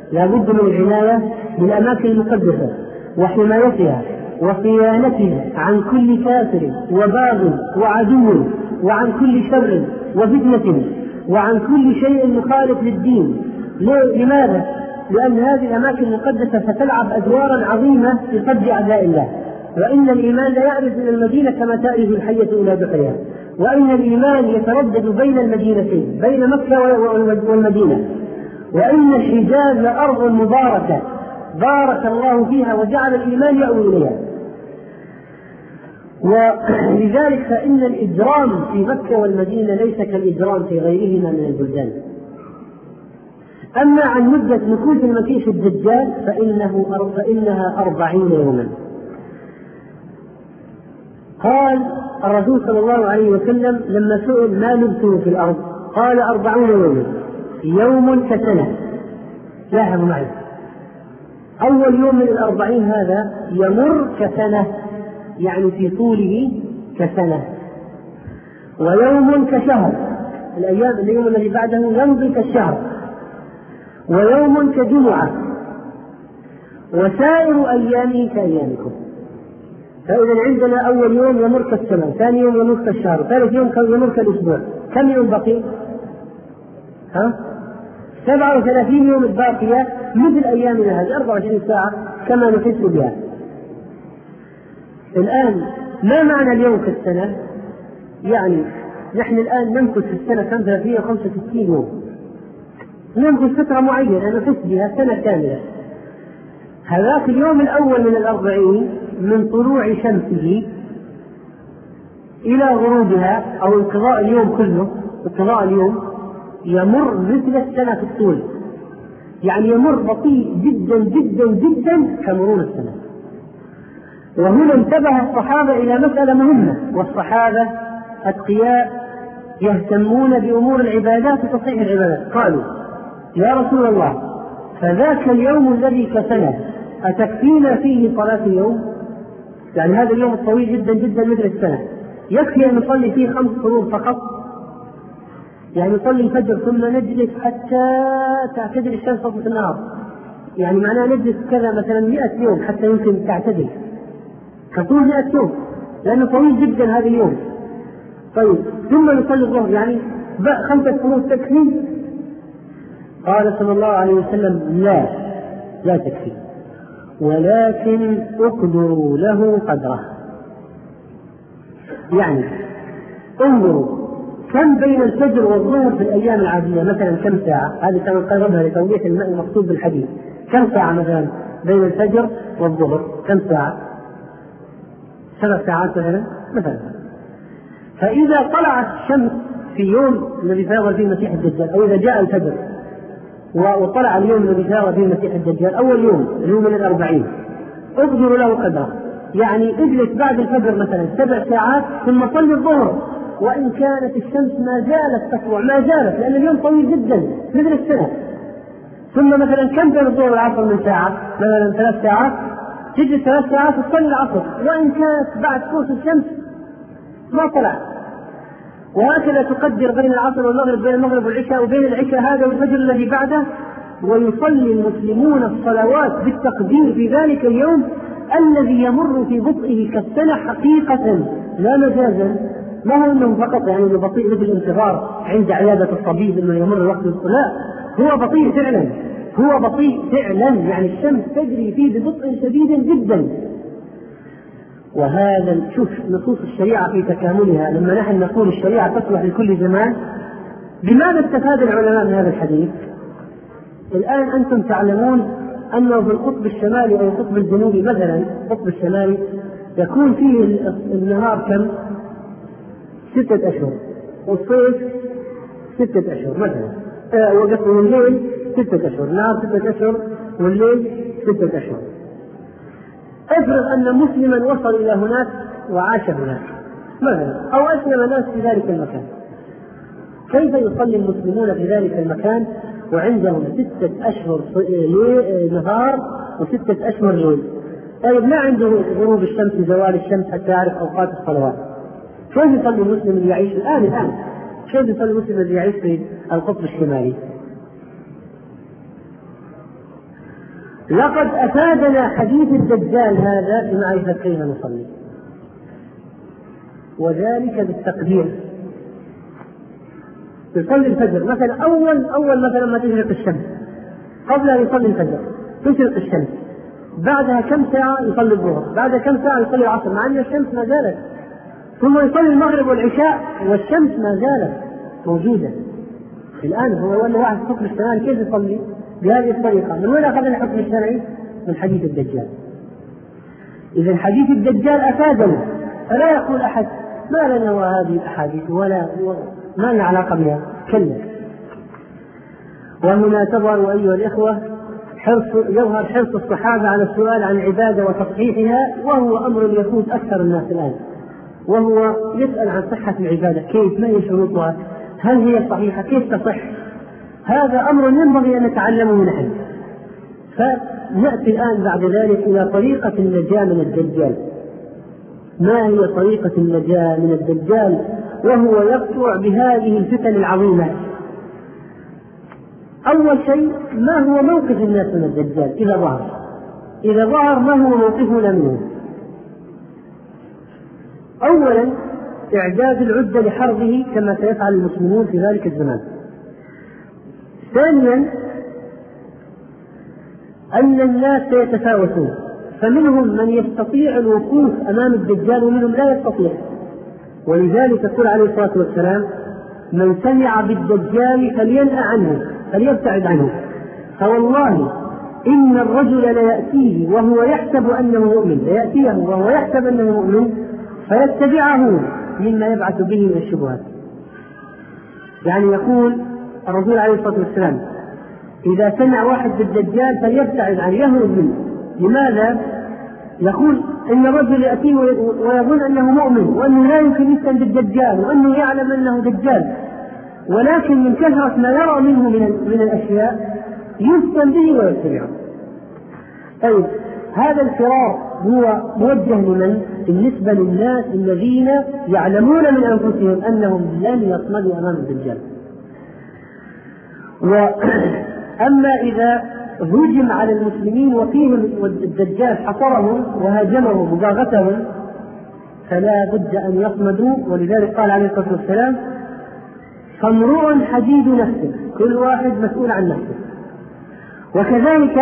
وحمايتها وصيانتها عن كل كافر وباغ وعدو، وعن كل شر وفتنة، وعن كل شيء مخالف للدين. لماذا؟ لأن هذه الأماكن المقدسة ستلعب أدوارا عظيمة في صد أعداء الله. وإن الإيمان لا يعرف إلى المدينة كما تعرف الحية إلى بحرها، وإن الإيمان يتردد بين المدينتين، بين مكة والمدينة، وإن الحجاز أرض مباركة بارك الله فيها وجعل الإيمان يأوي إليها. ولذلك فإن الإجرام في مكة والمدينة ليس كالإجرام في غيرهما من البلدان. أما عن مدة مكوث المسيح الدجال فإنها 40 يوما. قال الرسول صلى الله عليه وسلم لما سئل: ما لبثه في الأرض؟ قال: 40 يوما، يوم كسنة. لاحظوا معي، أول يوم من 40 هذا يمر كسنة، يعني في طوله كسنة، ويوم كشهر، اليوم الذي بعده يمضي كالشهر، ويوم كجمعة، وسائر أيامه كأيامكم. فإذا عندنا أول يوم يمر كالسنة، ثاني يوم يمر كالشهر، ثالث يوم يمر كالأسبوع. كم يوم بقي؟ 37 يوم الباقية مثل أيامنا هذه 24 ساعة كما نحس بها الآن. ما معنى اليوم كالسنة؟ يعني نحن الآن نمكث في السنة 365 يوم، نمكث فترة معينة نحس بها سنة كاملة. هذاك اليوم الأول من 40 من طلوع شمسه إلى غروبها أو انقضاء اليوم كله، انقضاء اليوم يمر مثل السنة في الطول، يعني يمر بطيء جدا جدا جدا كمرور السنة. وهنا انتبه الصحابة إلى مسألة مهمة، والصحابة أتقياء يهتمون بأمور العبادات وتصحيح العبادات. قالوا: يا رسول الله، فذاك اليوم الذي كسنة أتكفينا فيه صلاة اليوم؟ يعني هذا اليوم الطويل جدا جدا مثل السنة، يكفي أن نصلي فيه 5 فروض فقط؟ يعني نصلي الفجر ثم نجلس حتى تعتدل الشمس في النهار، يعني معناه نجلس كذا مثلا 100 يوم حتى يمكن تعتدل، كطول 100 يوم، لأنه طويل جدا هذا اليوم. طيب ثم نصلي الظهر، يعني 5 فروض تكفي؟ قال صلى الله عليه وسلم: لا تكفي، ولكن اقدروا له قدره. يعني انظروا كم بين الفجر والظهر في الأيام العادية، مثلا كم ساعة؟ هذه كان قربها لتوضيح المقصود بالحديث. كم ساعة مثلا بين الفجر والظهر؟ كم ساعة؟ 7 ساعات مثلا. فإذا طلعت الشمس في يوم الذي سيظهر فيه المسيح الدجال، أو إذا جاء الفجر وطلع اليوم الذي سيظهر فيه المسيح الدجال، أول يوم اليوم من 40، اقدروا له قدره، يعني اجلس بعد الفجر مثلا 7 ساعات ثم صلي الظهر، وإن كانت الشمس ما زالت تطلع، ما زالت، لأن اليوم طويل جدا مثل السنة. ثم مثلا كم بين الظهر والعصر من ساعة؟ مثلا 3 ساعات، تجلس 3 ساعات وتصلي العصر، وإن كانت بعد قوس الشمس ما طلع. وهكذا تقدر بين العصر والمغرب، بين المغرب والعشاء، وبين العشاء هذا والفجر الذي بعده. ويصلي المسلمون الصلوات بالتقدير في ذلك اليوم الذي يمر في بطئه كالسنة حقيقة لا مجازا. ما هو انه فقط يعني انه بطيء مثل الانتظار عند عيادة الطبيب انه يمر الوقت، لا، هو بطيء فعلا، هو بطيء فعلا، يعني الشمس تجري فيه ببطء شديد جدا. وهذا شوف نصوص الشريعة في تكاملها، لما نحن نقول الشريعة تصلح لكل زمان، بماذا استفاد العلماء من هذا الحديث؟ الآن أنتم تعلمون أنه في القطب الشمالي أو القطب الجنوبي مثلا، القطب الشمالي يكون فيه النهار كم؟ 6 أشهر، والصيف 6 أشهر مثلا، وقفوا الليل 6 أشهر، نهار 6 أشهر والليل 6 أشهر. افرض أن مسلما وصل إلى هناك وعاش هناك مثلا، أو أسلم ناس في ذلك المكان، كيف يصلي المسلمون في ذلك المكان وعندهم 6 أشهر نهار و6 أشهر ليل؟ طيب ما عنده غروب الشمس وزوال الشمس حتى يعرف أوقات الصلوات، كيف يصلي المسلم اللي يعيش الآن كيف يصلي المسلم اللي يعيش في القطب الشمالي؟ لقد أفادنا حديث الدجال هذا بمعرفة كيف نصلي، وذلك بالتقدير. يصلي الفجر مثلا، أول مثلا ما تشرق الشمس، قبل أن يصلي الفجر تشرق الشمس، بعدها كم ساعة يصلي الظهر، بعد كم ساعة يصلي العصر مع أن الشمس ما زالت، ثم يصلي المغرب والعشاء والشمس ما زالت موجودة. الآن هو ولا واحد حكم الشمال كيف يصلي بهذه الطريقة؟ من وين أخذ الحكم الشرعي؟ من حديث الدجال. إذا حديث الدجال أفادنا، فلا يقول أحد ما لنا وهذه الأحاديث ولا ما لنا علاقة بها، كلا. وهنا تظهر أيها الإخوة يظهر حرص الصحابة على السؤال عن العبادة وتصحيحها، وهو أمر يفوت أكثر الناس الآن، وهو يسأل عن صحة العبادة، كيف، ما هي شروطها، هل هي صحيحة، كيف تصح. هذا أمر ينبغي أن نتعلمه نحن. فنأتي الآن بعد ذلك إلى طريقة النجاة من الدجال. ما هي طريقة النجاة من الدجال وهو يقطع بهذه الفتن العظيمة؟ أول شيء، ما هو موقف الناس من الدجال إذا ظهر ما هو موقفنا منه؟ أولا إعداد العدة لحربه كما سيفعل المسلمون في ذلك الزمان. ثانيا أن الناس سيتفاوتون، فمنهم من يستطيع الوقوف أمام الدجال ومنهم لا يستطيع، ولذلك يقول عليه الصلاة والسلام: من سمع بالدجال فلينأ عنه، فليبتعد عنه، فوالله إن الرجل ليأتيه وهو يحسب أنه مؤمن، فيتبعه مما يبعث به من الشبهات. يعني يقول الرسول عليه الصلاة والسلام إذا سمع واحد بالدجال فليبتعد عنه يهرب منه. لماذا؟ يقول إن الرجل يأتيه ويظن أنه مؤمن وأنه لا يمكن يفتن بالدجال وأنه يعلم أنه دجال، ولكن من كثرة ما يرى منه من الأشياء يفتن به ويتبعه. طيب هذا الفرار هو موجه لمن؟ بالنسبة للناس الذين يعلمون من أنفسهم أنهم لن يصمدوا أمام الدجال. وأما إذا هجم على المسلمين وفيهم الدجال حصرهم وهاجمهم وباغتهم فلا بد أن يصمدوا. ولذلك قال عليه الصلاة والسلام فامرؤ حديد نفسه، كل واحد مسؤول عن نفسه. وكذلك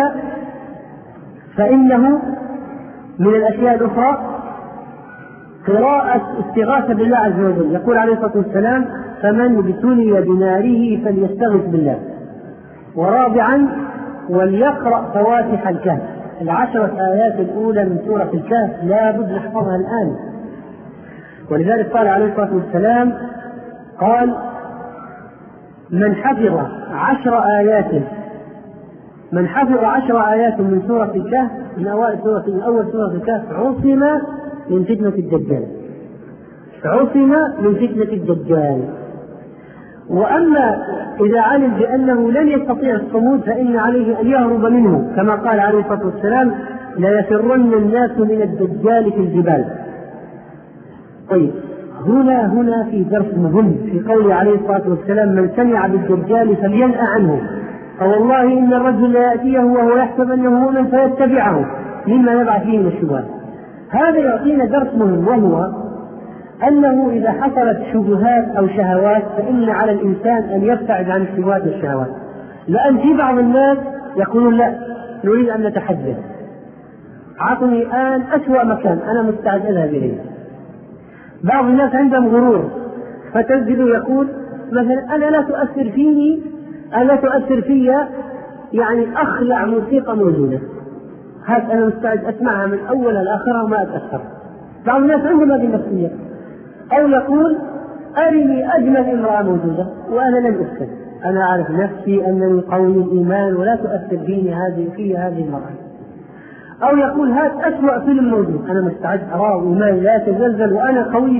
فإنه من الأشياء الأخرى قراءة استغاثة بالله عز وجل. يقول عليه الصلاة والسلام فمن ابتلي بناره فليستغث بالله. ورابعا وليقرأ فواتح الكهف، 10 آيات الأولى من سورة الكهف لا بد نحفظها الآن. ولذلك قال عليه الصلاة والسلام قال من حفظ 10 آيات من سورة الكهف من أول سورة الكهف عصم من فتنة الدجال. وأما إذا علم بأنه لن يستطيع الصمود فإن عليه أن يهرب منه، كما قال عليه الصلاة والسلام لا يفرن الناس من الدجال في الجبال. طيب هنا في درس مهم في قوله عليه الصلاة والسلام من سمع بالدجال فلينأ عنه، فوالله إن الرجل لا يأتيه وهو يحسب أنه مؤمن فيتبعه مما يبعث فيه من الشبهات. هذا يعطينا درس مهم، وهو أنه إذا حصلت شبهات أو شهوات فإن على الإنسان أن يبتعد عن الشبهات والشهوات. لأن في بعض الناس يقولون لا نريد أن نتحدث، عطني الآن أسوأ مكان أنا مستعد أذهب إليه. بعض الناس عندهم غرور فتجد يقول مثلا أنا لا تؤثر في يعني أخلع موسيقى موجودة، هذا أنا مستعد أسمعها من أولها لآخرها وما أتأثر. بعض الناس عندهم هذه النفسية. أو يقول أرني أجمل امرأة موجودة وأنا لن أفتن، أنا أعرف نفسي أنني قوي الإيمان ولا تؤثر في هذه المرأة. أو يقول هذا أسوأ فيلم موجود أنا مستعد أراه وإيماني لا يتزلزل وأنا قوي.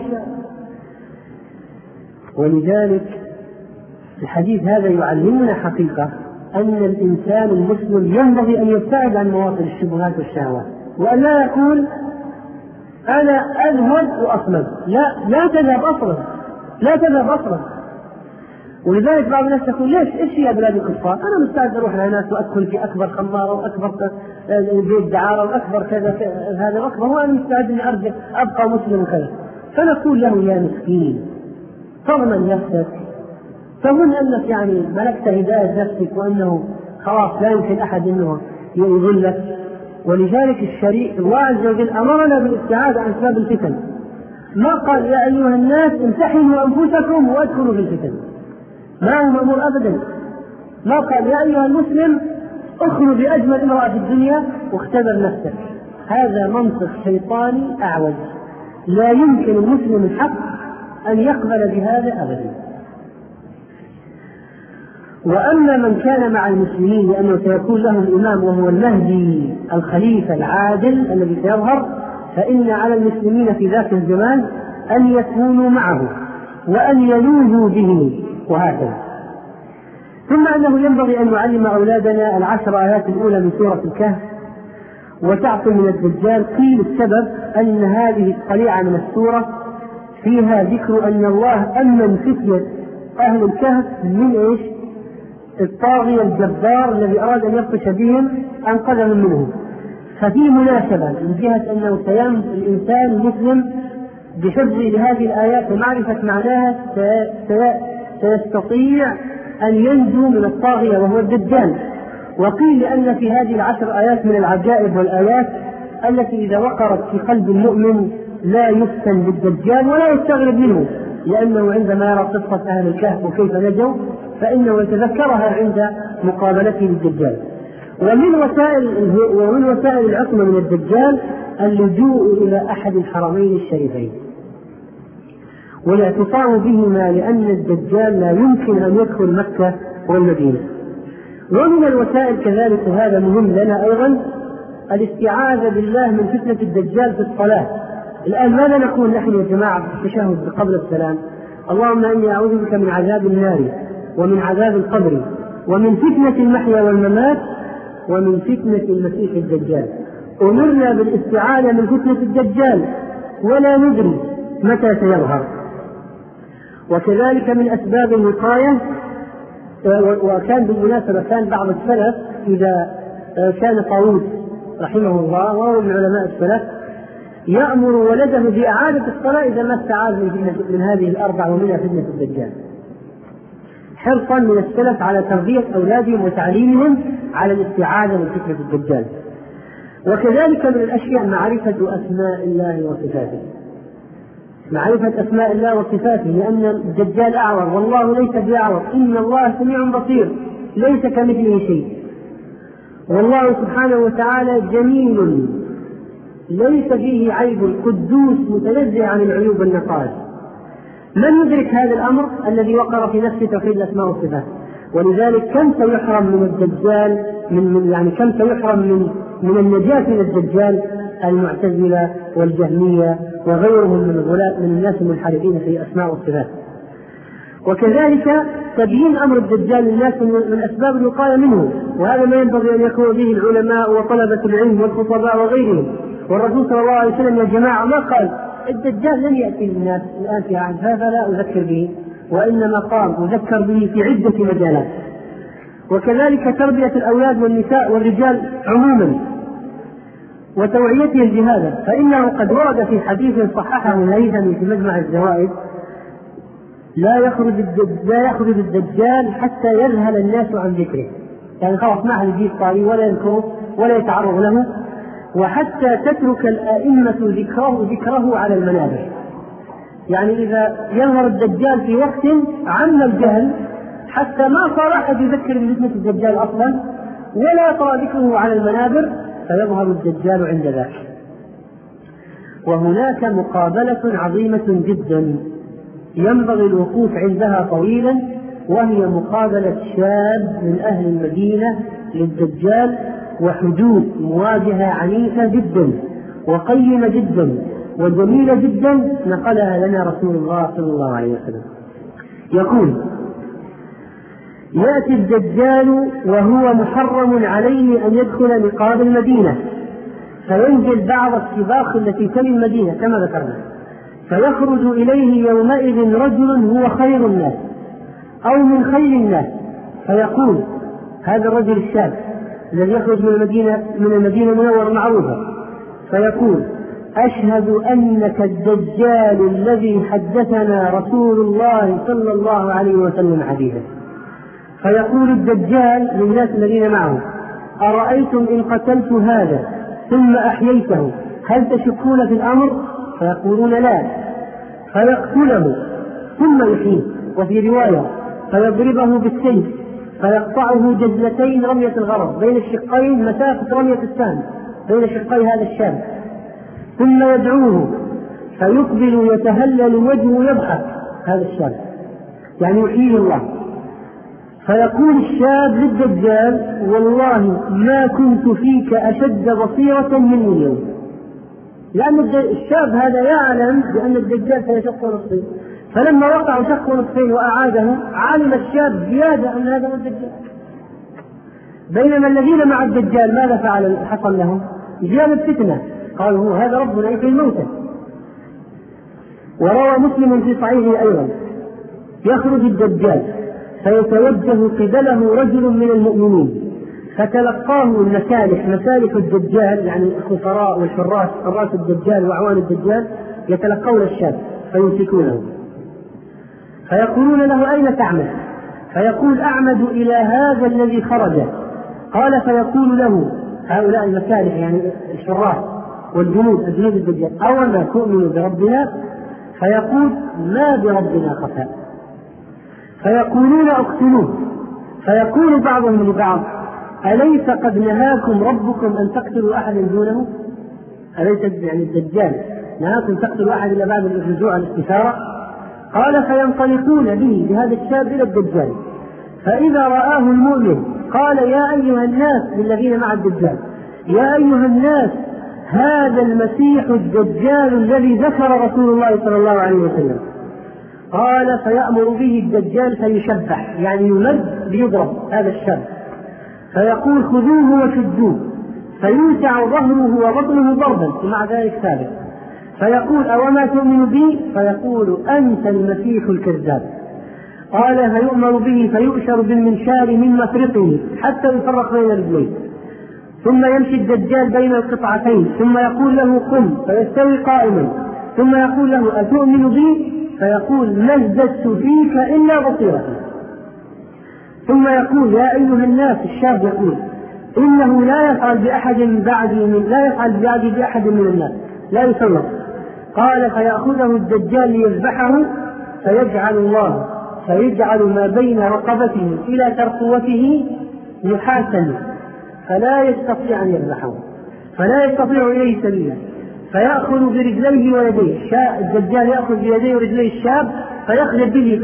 ولذلك الحديث هذا يعلمنا حقيقة أن الإنسان المسلم ينبغي أن يبتعد عن مواطن الشبهات والشهوات، وأن لا يقول أنا أذهب وأصمد. لا تذهب أصلا. ولذلك بعض الناس يقول ليش إيش هي بلاد الكفار؟ أنا مستعد أروح لهناك وأدخل في أكبر خمارة وأكبر بيت دعارة وأكبر كذا هذا أكبر، وأنا مستعد أن أبقى مسلم وكذا. فنقول له يا مسكين تضمن نفسك، تظن أنك يعني ملكت هداية نفسك وأنه خلاص لا يمكن أحد أنه يضلك. ولذلك الله عز وجل أمرنا بالابتعاد عن أسباب الفتن. ما قال يا أيها الناس امتحنوا أنفسكم وادخلوا في الفتن، ما هو مأمور أبدا. ما قال يا أيها المسلم اخرج بأجمل امرأة في الدنيا واختبر نفسك. هذا منطق شيطاني أعوج، لا يمكن المسلم الحق أن يقبل بهذا أبدا. وأما من كان مع المسلمين لأنه سيكون له الإمام وهو المهدي الخليفة العادل الذي سيظهر، فإن على المسلمين في ذاك الزمان أن يكونوا معه وأن يلوذوا به وهكذا. ثم أنه ينبغي أن نعلم أولادنا 10 آيات الأولى من سورة الكهف وتعصم من الدجال. قيل السبب أن هذه الطليعة من السورة فيها ذكر أن الله أمن فتنة أهل الكهف من إيش؟ الطاغية الجبار الذي أراد أن يبطش بهم أنقذهم منه. ففي مناسبة من جهة أنه الإنسان المسلم بحفظه لهذه الآيات ومعرفة معناها سيستطيع أن ينجو من الطاغية وهو الدجال. وقيل لأن في هذه 10 آيات من العجائب والآيات التي إذا وقرت في قلب المؤمن لا يفتن بالدجال ولا يستغرب منه، لأنه عندما يرى قصة أهل الكهف وكيف نجوا فإنه يتذكرها عند مقابلته للدجال. ومن وسائل العصمة من الدجال اللجوء إلى أحد الحرمين الشريفين والاعتصام بهما، لأن الدجال لا يمكن أن يدخل مكة والمدينة. ومن الوسائل كذلك، وهذا مهم لنا أيضا، الاستعاذة بالله من فتنة الدجال في الصلاة. الآن ماذا نقول نحن يا جماعة في التشهد قبل السلام؟ اللهم إني أعوذ بك من عذاب النار ومن عذاب القبر ومن فتنة المحيا والممات ومن فتنة المسيح الدجال. أمرنا بالاستعاذة من فتنة الدجال ولا ندري متى سيظهر. وكذلك من أسباب الوقاية، وكان بالمناسبة كان بعض السلف إذا كان طاووس رحمه الله وهو من علماء السلف يأمر ولده بإعادة الصلاة إذا ما استعاذ من هذه الأربع ومنها فتنة الدجال، حرصا من السلف على تربية أولادهم وتعليمهم على الاستعاذة من فتنة الدجال. وكذلك من الأشياء معرفة أسماء الله وصفاته، معرفة أسماء الله وصفاته، لأن الدجال أعور والله ليس بأعور، إن الله سميع بصير ليس كمثله شيء، والله سبحانه وتعالى جميل ليس فيه عيب، قدوس متنزه عن العيوب والنقائص. من يدرك هذا الأمر الذي وقر في نفس توحيد الأسماء والصفات؟ ولذلك كم سيحرم من الدجال كم سيحرم من النجاة من الدجال المعتزلة والجهمية وغيرهم من الناس المنحرفين في الأسماء والصفات. وكذلك تبيين أمر الدجال للناس من أسباب الوقاية منه، وهذا ما ينبغي أن يكون به العلماء وطلبة العلم والخطباء وغيرهم. والرسول صلى الله عليه وسلم يا جماعة ما قال الدجال لن يأتي للناس الآن في عهد فلا أذكر به، وإنما قال أذكر به في عدة مجالات. وكذلك تربية الأولاد والنساء والرجال عموما وتوعيتهم بهذا، فإنه قد ورد في حديث صححه الهيثمي في مجمع الزوائد: لا يخرج الدجال حتى يذهل الناس عن ذكره، يعني خلاص ما حد يجيب طاري ولا يذكره ولا يتعرض له، وحتى تترك الآئمة ذكره على المنابر. يعني إذا يظهر الدجال في وقت عم الجهل حتى ما صار أحد يذكر بفتنة الدجال أصلا ولا يطرأ ذكره على المنابر، فيظهر الدجال عند ذلك. وهناك مقابلة عظيمة جدا ينبغي الوقوف عندها طويلا، وهي مقابلة شاب من أهل المدينة للدجال، وحدود مواجهة عنيفة جدا وقيمة جدا وجميلة جدا نقلها لنا رسول الله صلى الله عليه وسلم. يقول: يأتي الدجال وهو محرم عليه أن يدخل نقاب المدينة، فينزل بعض السباق التي تلي المدينة كما ذكرنا، فيخرج إليه يومئذ رجل هو خير الناس أو من خير الناس، فيقول هذا الرجل الشاب الذي يخرج من المدينة المنورة معروفة، فيقول: أشهد أنك الدجال الذي حدثنا رسول الله صلى الله عليه وسلم حديثا. فيقول الدجال للناس الذين معه: أرأيتم إن قتلت هذا ثم أحييته هل تشكون في الأمر؟ فيقولون لا. فيقتله ثم يحييه، وفي رواية فيضربه بالسيف فيقطعه جزلتين رمية الغرض بين الشقين مسافة رمية السهم بين شقي هذا الشاب، ثم يدعوه فيقبل يتهلل وجهه يضحك هذا الشاب، يعني يحييه الله. فيقول الشاب للدجال: والله ما كنت فيك أشد بصيرة مني اليوم، لأن الشاب هذا يعلم بأن الدجال سيشق نصفين، فلما وقع شق نصفين وأعاده علم الشاب زيادة أن هذا هو الدجال. بينما الذين مع الدجال ماذا حصل لهم؟ زيادة فتنة، قالوا هذا ربنا يحيي الموتى. وروى مسلم في صحيحه أيضا: يخرج الدجال فيتوجه قبله رجل من المؤمنين فتلقاه مسالك الدجال، يعني الخفراء والحراس الدجال وأعوان الدجال يتلقون الشاب فيمسكونه، فيقولون له: أين تعمد؟ فيقول: أعمد إلى هذا الذي خرج. قال: فيقول له هؤلاء المسالك يعني الحراس والجنود الدجال: أوما تؤمن بربنا؟ فيقول: ما بربنا خفاء. فيقولون: اقتلوه. فيقول بعضهم لبعض: أليس قد نهاكم ربكم أن تقتلوا أحدا دونه؟ أليس يعني الدجال نهاكم تقتلوا أحد إلا بعد الرجوع على الاستثارة؟ قال: فينطلقون به بهذا الشاب إلى الدجال فإذا رآه المؤمن قال يا أيها الناس للذين مع الدجال يا أيها الناس هذا المسيح الدجال الذي ذكر رسول الله صلى الله عليه وسلم. قال فيأمر به الدجال فيشبح، يعني يمد ليضرب هذا الشاب، فيقول خذوه وشدوه، فيوسع ظهره وبطنه ضربا ومع ذلك ثابت، فيقول أوما تؤمن بي؟ فيقول أنت المسيح الكذاب. قال فيؤمر به فيؤشر بالمنشار من مفرقه حتى يفرق بين رجليه، ثم يمشي الدجال بين القطعتين، ثم يقول له قم فيستوي قائما، ثم يقول له أتؤمن بي؟ فيقول ما ازددت فيك إلا بصيرة. ثم يقول يا أيها الناس، الشاب يقول إنه لا يفعل بعدي بأحد من الناس، لا يسلط. قال فيأخذه الدجال ليذبحه، فيجعل ما بين رقبته إلى ترقوته نحاسا فلا يستطيع أن يذبحه، فلا يستطيع إليه سبيلا، فيأخذ برجليه ويديه، الدجال يأخذ بيديه ورجليه الشاب فيخلد به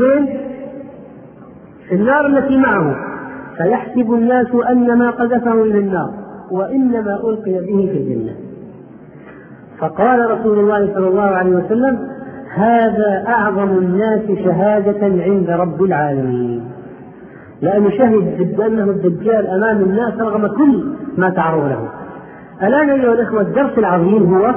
في النار التي معه، فيحسب الناس أن ما قذفه إلى النار وإنما ألقي به في الجنة. فقال رسول الله صلى الله عليه وسلم هذا أعظم الناس شهادة عند رب العالمين، لأنه شهد بأنه الدجال أمام الناس رغم كل ما تعرض له. الآن أيها الإخوة الدرس العظيم هو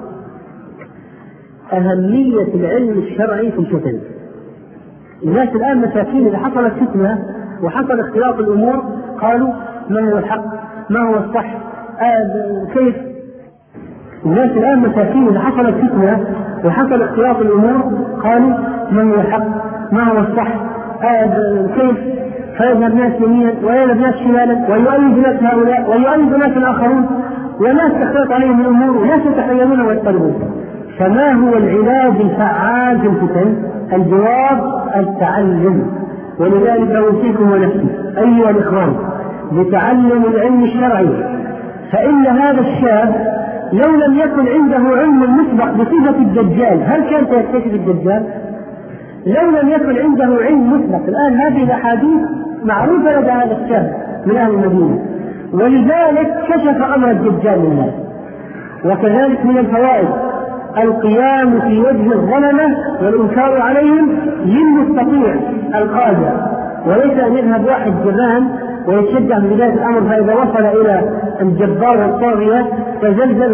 أهمية العلم الشرعي في الفتن. الناس الآن مساكين إذا حصلت فتنة وحصل اختلاط الأمور قالوا ما هو الحق، ما هو الصح، كيف. الناس الآن مساكين إذا حصلت فتنة وحصل اختلاط الأمور قالوا ما هو الحق، ما هو الصح، كيف. فيذهب ناس يمينا ويذهب ناس شمالا ويؤيد ناس هؤلاء ويؤيد ناس الآخرون، وناس تختلط عليهم الأمور وناس يتحيرون ويضطربون. فما هو العلاج الفعال في الفتن؟ الجواب التعلم. ولذلك أوصيكم ونفسي أيها الإخوان بتعلم العلم الشرعي، فإن هذا الشاب لو لم يكن عنده علم مسبق بصفة الدجال هل كان سيكتشف الدجال؟ لو لم يكن عنده علم مسبق. الآن هذه الأحاديث معروفة لدى هذا الشاب من أهل المدينة، ولذلك كشف أمر الدجال للناس. وكذلك من الفوائد القيام في وجه الظلمة والإنكار عليهم للمستطيع القادر، وليس أن يذهب واحد جبان ويتشجع من بداية الأمر، فإذا وصل إلى الجبار والطاغية فزلزل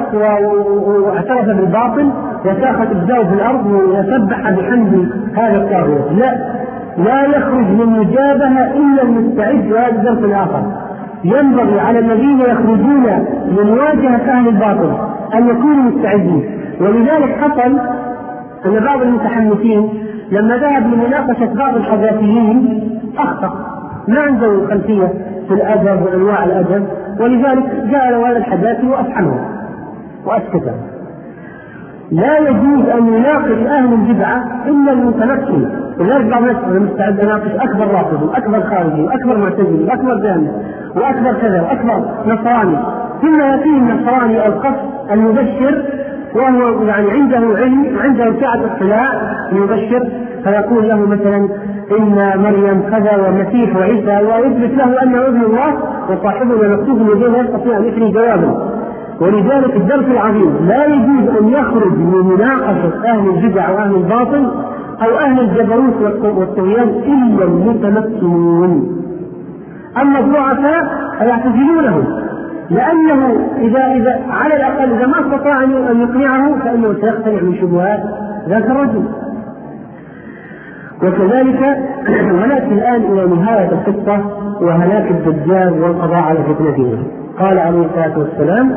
واعترف بالباطل وساخت أجزاؤه في الأرض وسبح بحمد هذا الطاغية. لا يخرج من مجابهة إلا المستعد. وهذا الدرس الآخر ينبغي على الذين يخرجون لمواجهة أهل الباطل أن يكونوا مستعدين. ولذلك حصل أن بعض المتحمسين لما ذهب لمناقشة بعض الحداثيين أخطأ، ما عنده خلفية في الأدب وأنواع الأدب، ولذلك جاء له هذا الحداثي وأفحمه وأسكته. لا يجوز أن يناقش أهل البدعة إلا المتمكن. ولذلك بعض الناس مستعد يناقش أكبر رافضي وأكبر خارجي وأكبر معتزلي وأكبر جامع وأكبر كذا وأكبر نصراني، ثم يأتيه النصراني القص المبشر وهو يعني عنده علم وعنده سعة اطلاع يبشر، فيقول له مثلا إن مريم كذا والمسيح وعيسى، ويثبت له أنه ابن الله وصاحبنا مكتوب يديه لا يستطيع أن يفري جوابه. ولذلك الدرس العظيم لا يجوز أن يخرج من مناقشة أهل البدع وأهل الباطل أو أهل الجبروت والطغيان إلا المتمكنون. أما الضعفاء فيعتزلونه، لأنه إذا على الأقل إذا ما استطاع أن يقنعه فإنه سيقتنع من شبهات ذاك الرجل. وكذلك ونأتي الآن إلى نهاية القصة وهلاك الدجال والقضاء على فتنته. قال عليه الصلاة والسلام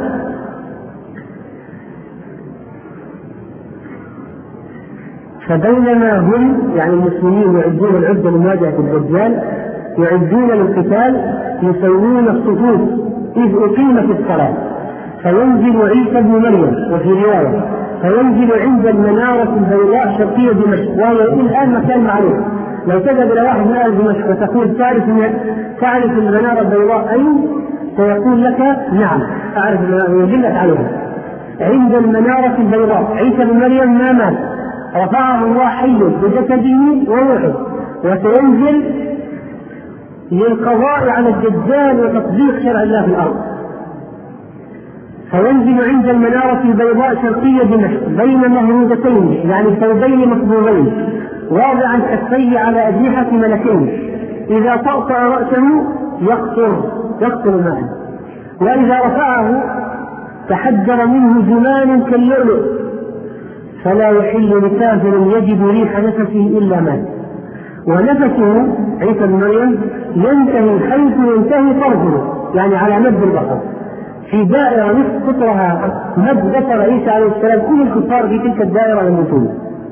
فبينما هم يعني المسلمين يعدون العدة لمواجهة الدجال يعدون للقتال يسوون الصفوف إذ أقيمت الصلاة فينزل عيسى بن مريم، وفي رواية فينزل عند المنارة البيضاء شرقية دمشق، وهي الآن مكان معروف. لو تذهب إلى واحد من أهل دمشق وتقول تعرف المنارة البيضاء أين؟ سيقول لك نعم أعرف ويدلك عليها. عند المنارة البيضاء عيسى بن مريم ما مات، رفعه الله حي بجسده وروحه، وسينزل للقضاء على الدجال وتطبيق شرع الله في الأرض. فينزل عند المنارة البيضاء شرقية دمشق بين مهرودتين يعني ثوبين مصبوغين واضعا كفيه على أجنحة ملكين، إذا طأطأ رأسه يقطر معه، وإذا رفعه تحجر منه جمان كاللؤلؤ، فلا يحل لكافر يجد ريح نفسه إلا مات. ونفسه عيسى بن مريم ينتهي حيث ينتهي طرفه، يعني على مد البصر، في دائرة نصف قطرها مد بصر عيسى عليه السلام، كل الكفار في تلك الدائرة يموتون.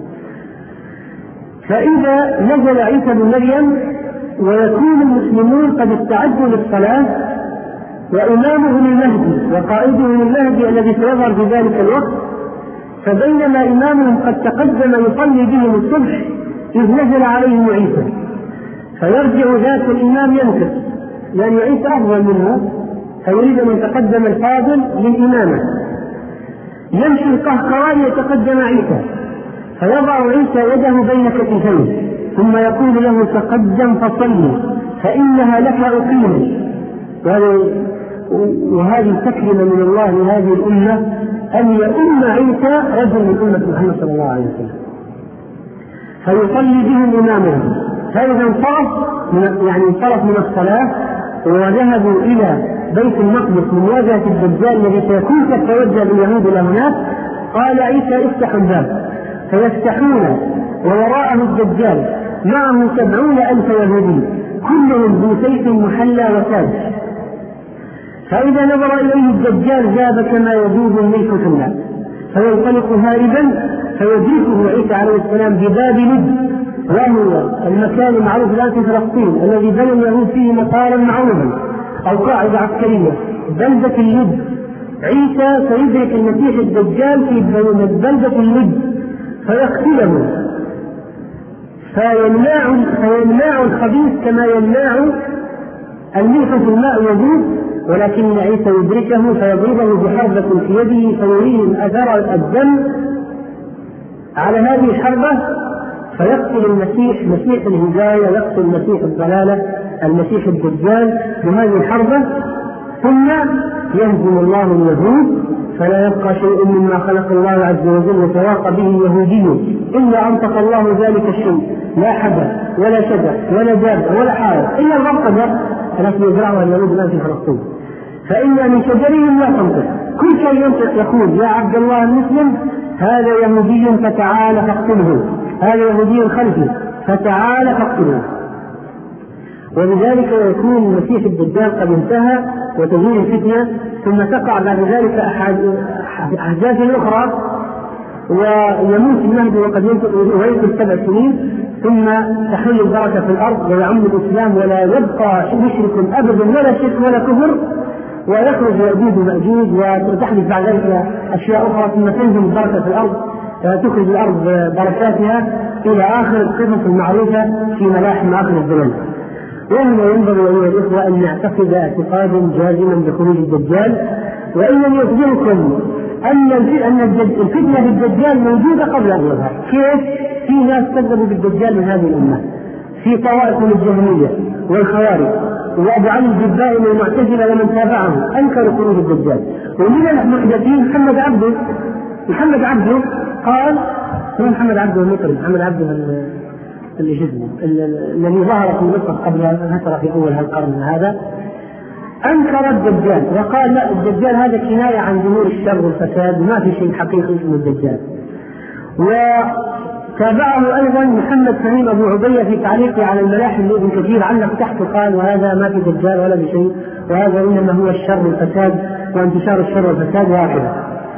فإذا نزل عيسى بن مريم ويكون المسلمون قد استعدوا للصلاة، وإمامهم المهدي وقائدهم المهدي الذي سيظهر في ذلك الوقت، فبينما إمامهم قد تقدم يصلي بهم الصبح إذ نزل عليهم عيسى، فيرجع ذاك الإمام ينكر لأن عيسى أفضل منه، فيريد أن يتقدم الفاضل للإمامة. يمشي القهقران يتقدم عيسى، فيضع عيسى يده بين كتفيه ثم يقول له تقدم فصلي فإنها لك أقيم. وهذه تكريما من الله لهذه الأمة أن يؤم عيسى رجل من أمة محمد صلى الله عليه وسلم، فيصلي بهم إمامهم. فإذا انصرف من الصلاة وذهبوا إلى بيت المقدس من واجهة الدجال الذي سيكون قد توجه باليهود إلى هناك، قال عيسى افتحوا الباب، فيفتحون ووراءه الدجال معه 70,000 يهودي كلهم ذو سيف محلى وتاج. فإذا نظر إليه الدجال ذاب كما يذوب الملك في النار، فينطلق هاربا فيدركه عيسى عليه السلام بباب لد، وهو المكان المعروف الآن في فلسطين الذي بنى اليهود فيه مطارا معروفا أو قاعدة عسكرية، بلدة اللد. عيسى سيدرك المسيح الدجال في بلدة اللد فيقتله، فيمنع الخبيث كما يمنع الملح في الماء يذوب، ولكن عيسى يدركه فيضربه بحربة في يده فيريهم أثر الدم على هذه الحربة، فيقتل المسيح مسيح الهداية، يقتل مسيح الضلالة المسيح الدجال بهذه الحربة، ثم يهزم الله اليهود فلا يبقى شيء مما خلق الله عز وجل وتواقى به يهودي إلا أنطق الله ذلك الشيء، لا حجر ولا شجر ولا دابة ولا حائط إلا الرقبة التي يزرعها اليهود الآن في فلسطين، فإن من شجرهم لا تنطق، كل شيء ينطق يقول يا عبد الله المسلم هذا يهودي فتعال فاقتله، هذا يهودي خلفي فتعال فاقتله. وبذلك يكون المسيح الدجال قد انتهى وتزول الفتنة، ثم تقع بعد ذلك أحداث أخرى ويموت المهدي وقد يمكث 7 سنين، ثم تحل البركة في الأرض ويعم الإسلام ولا يبقى مشرك أبدا ولا شرك ولا كفر، ويخرج يأجوج ومأجوج وتحدث بعد ذلك أشياء أخرى، ثم تنزل البركة في الأرض تخرج الأرض بركاتها إلى آخر القصص المعروفة في ملاحم آخر الزمان. وهنا ينبغي أيها الإخوة أن نعتقد اعتقادا جازما بخروج الدجال، وإنني أخبركم أن الفتنة بالدجال موجودة قبل أن يظهر. كيف؟ في ناس كذبوا بالدجال من هذه الأمة، في طوائف من الجهمية والخوارج وأبو علي الجبائي من المعتزلة ومن تابعهم أنكروا خروج الدجال. ومن المحدثين محمد عبده قال محمد عبده المطرب، محمد عبده الذي ظهر في مصر قبل فترة في أول هالقرن هذا، أنكر الدجال وقال لا، الدجال هذا كناية عن ظهور الشر والفساد، ما في شيء حقيقي اسمه الدجال. وتابعه أيضا محمد سليم أبو عبية في تعليقه على الملاحم لابن كثير، علق تحت قال وهذا ما في دجال ولا بشيء، وهذا إنما هو الشر والفساد وانتشار الشر والفساد وهكذا.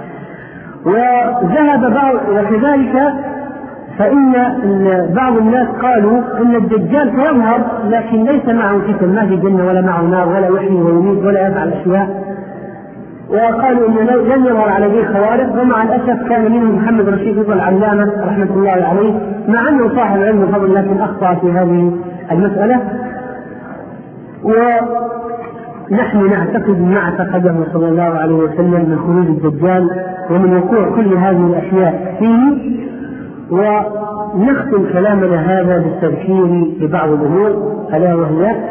وذهب بعض، وكذلك فإن بعض الناس قالوا إن الدجال سيظهر لكن ليس معه فتن، ما في جنة ولا معه نار ولا يحيي ويميت ولا يفعل أشياء، وقالوا إن لن يظهر على ذي خوارق. ومع الأسف كان منهم محمد رشيد رضا العلامة رحمة الله عليه، مع أنه صاحب علم وفضل لكن أخطأ في هذه المسألة. ونحن نعتقد ما اعتقده صلى الله عليه وسلم من خروج الدجال ومن وقوع كل هذه الأشياء فيه. ونختم كلامنا هذا بالتذكير ببعض الأمور، ألا وهي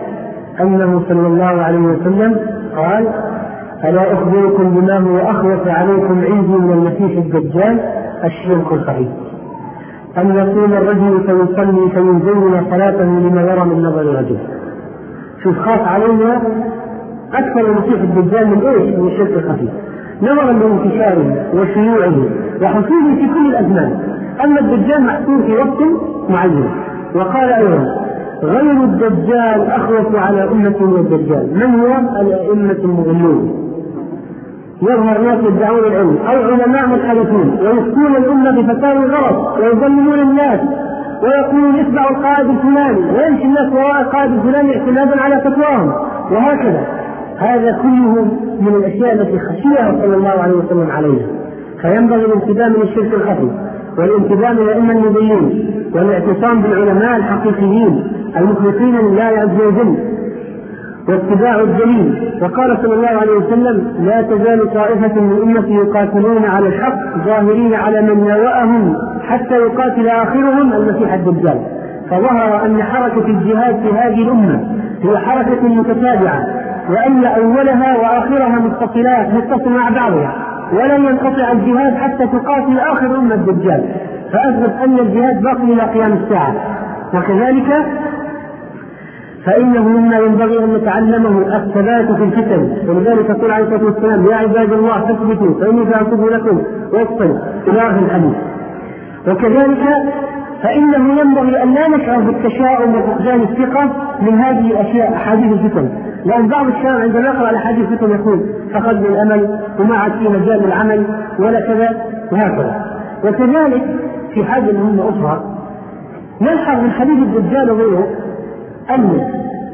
أنه صلى الله عليه وسلم قال: ألا أخبركم بما هو أخوف عليكم عندي من المسيح الدجال؟ الشرك الخفي، أن يقوم الرجل فيصلي فيزين صلاته لما يرى من نظر الرجل. شوف خاف علينا أكثر المسيح الدجال من إيش؟ من الشرك الخفي، نظرا لانتشاره وشيوعه وحصوله في كل الأزمان. أما الدجال محصور في وقت معين. وقال أيضا: غير الدجال أخوف على أمة من الدجال. من هو؟ الأئمة المضلون، يظهر ناس يدعون العلم أو علماء منحرفون ويفتون الأمة بفتاوى الغلط ويضللون الناس ويقولون اتبعوا القائد الفلاني ويمشي الناس وراء القائد الفلاني اعتمادا على فتواهم وهكذا. هذا كله من الأشياء التي خشيها صلى الله عليه وسلم عليها. فينبغي الانتباه من الشرك الخفي والانتباه من الأئمة المضلين والاعتصام بالعلماء الحقيقيين المخلصين لله عز وجل واتباع الدليل. وقال صلى الله عليه وسلم: لا تزال طائفة من أمتي يقاتلون على الحق ظاهرين على من ناوأهم حتى يقاتل آخرهم المسيح الدجال. فظهر أن حركة الجهاد في هذه الأمة هي حركة متتابعة، وأن أولها وآخرها متصل مع بعضها، ولن ينقطع الجهاد حتى تقاتل آخر أمة الدجال، فأثبت أن الجهاد باقي إلى قيام الساعة. وكذلك فإنه مما ينبغي أن نتعلمه الثبات في الفتن، ولذلك قال عليه الصلاة والسلام: يا عباد الله فاثبتوا فإني سأكتب لكم وصفا إلى آخر الحديث. وكذلك فإنه ينبغي أن لا نشعر بالتشاؤم وفقدان الثقة من هذه الأشياء أحاديث الفتن، لأن بعض الشباب عندما يقرأ على أحاديث الفتن يقول: فقدنا الأمل وما عاد في مجال العمل ولا كذا وهكذا. وكذلك في حاجة مهمة أخرى نلحظ من حديث الدجال وغيره أن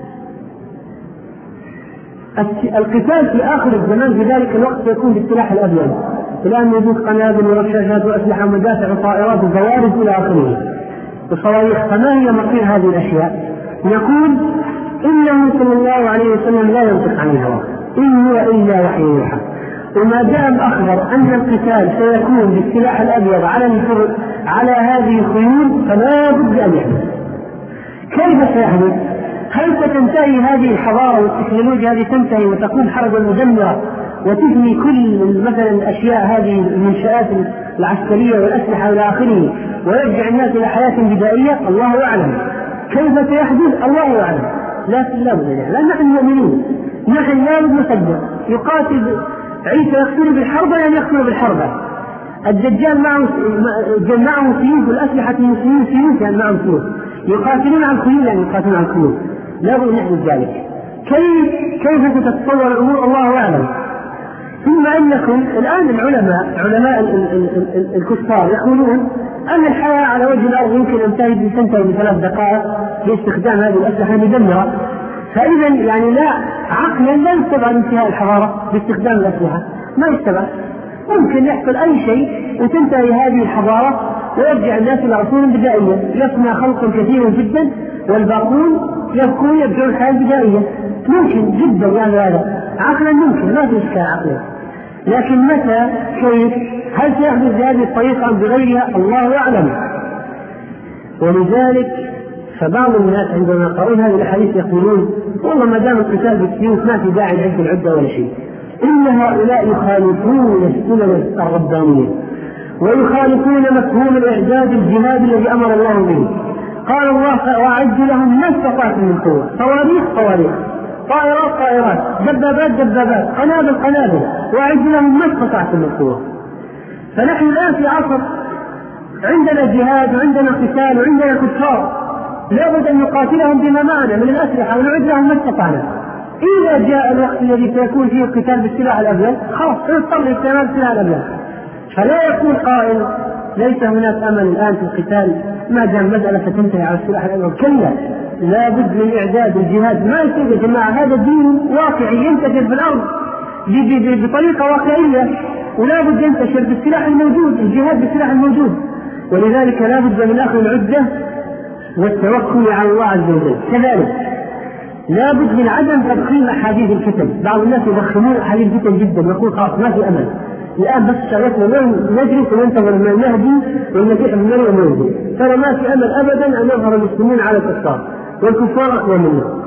القتال في آخر الزمان في ذلك الوقت يكون بالسلاح الأبيض، الآن يوجد قنابل ورشاشات وأسلحة ومدافع وطائرات وزوارق إلى آخره وصواريخ. فما هي مصير هذه الأشياء؟ يقول: إنه صلى الله عليه وسلم لا ينطق عن الهوى إن هو إلا وحي يوحى. وما دام أخبر أن القتال سيكون بالسلاح الأبيض على هذه الخيول فلا بد أن يحدث. كيف سيحدث؟ هل ستنتهي هذه الحضارة والتكنولوجيا هذه تنتهي وتكون حربا مدمرة وتبني كل مثلا الأشياء هذه المنشآت العسكرية والأسلحة إلى آخره ويرجع الناس إلى حياة بدائية؟ الله أعلم. كيف سيحدث؟ الله أعلم. لكن لا بد يعني، لأن نحن مؤمنين، نحن لا بد نصدق. يقاتل عيسى يقتل بالحرب يعني يقتل بالحرب. الدجال معه سيوف والأسلحة المسلمين سيوف يعني معهم سيوف، يقاتلون عن خيول يعني يقاتلون عن خيول. لا بد نحن ذلك. كيف ستتطور الأمور؟ الله أعلم. ثم إنكم الآن علماء الكفار يقولون أن الحياة على وجه الأرض يمكن أن تنتهي ب3 دقائق باستخدام هذه الأسلحة المدمرة. فإذا يعني لا عقلا لا يستبعد انتهاء الحضارة باستخدام الأسلحة، ما يستبعد. ممكن يحصل أي شيء وتنتهي هذه الحضارة ويرجع الناس إلى عصور بدائية، يفنى خلق كثير جدا والباقون يبقون يرجعون الحياة البدائية. ممكن جدا يعني هذا عقلا ممكن، ما في إشكال عقلا. لكن متى؟ كيف؟ هل سيحدث بهذه الطريقة أم بغيرها؟ الله أعلم. ولذلك فبعض الناس عندما يقرؤون هذه الأحاديث يقولون: والله ما دام القتال بالسيوف ما في داعي لعد العدة ولا شيء. إن هؤلاء يخالفون السنن الربانية ويخالفون مفهوم الإعداد الجهاد الذي أمر الله به. قال الله: وأعد لهم ما استطعتم من قوة، صواريخ طائرات دبابات قنابل وأعد لهم ما استطعتم من قوة. فنحن الآن في عصر عندنا جهاد وعندنا قتال وعندنا كفار، لابد أن نقاتلهم بما معنا من الأسلحة ونعد لهم ما استطعنا. إذا جاء الوقت الذي سيكون فيه القتال بالسلاح الأبيض خلاص نضطر لاستعمال السلاح الأبيض. فلا يكون قائل: ليس هناك أمل الآن في القتال ما دام المسألة ستنتهي على السلاح الأبيض. كلا، لا بد من إعداد الجهاد. ما يصير يا جماعة، هذا دين واقعي ينتشر في الأرض بطريقة واقعية، ولا بد ينتشر بالسلاح الموجود، الجهاد بالسلاح الموجود. ولذلك لا بد من أخذ العدة والتوكل على الله عز وجل. كذلك لا بد من عدم تضخيم أحاديث الفتن. بعض الناس يضخمون أحاديث الفتن جدا ويقول خلاص ما في أمل، الآن بس شغلتنا نجلس وننتظر من المهدي والمسيح ابن مريم ينزل، ترى ما في أمل أبدا أن يظهر المسلمين على الكفار والكفار أقوى منا.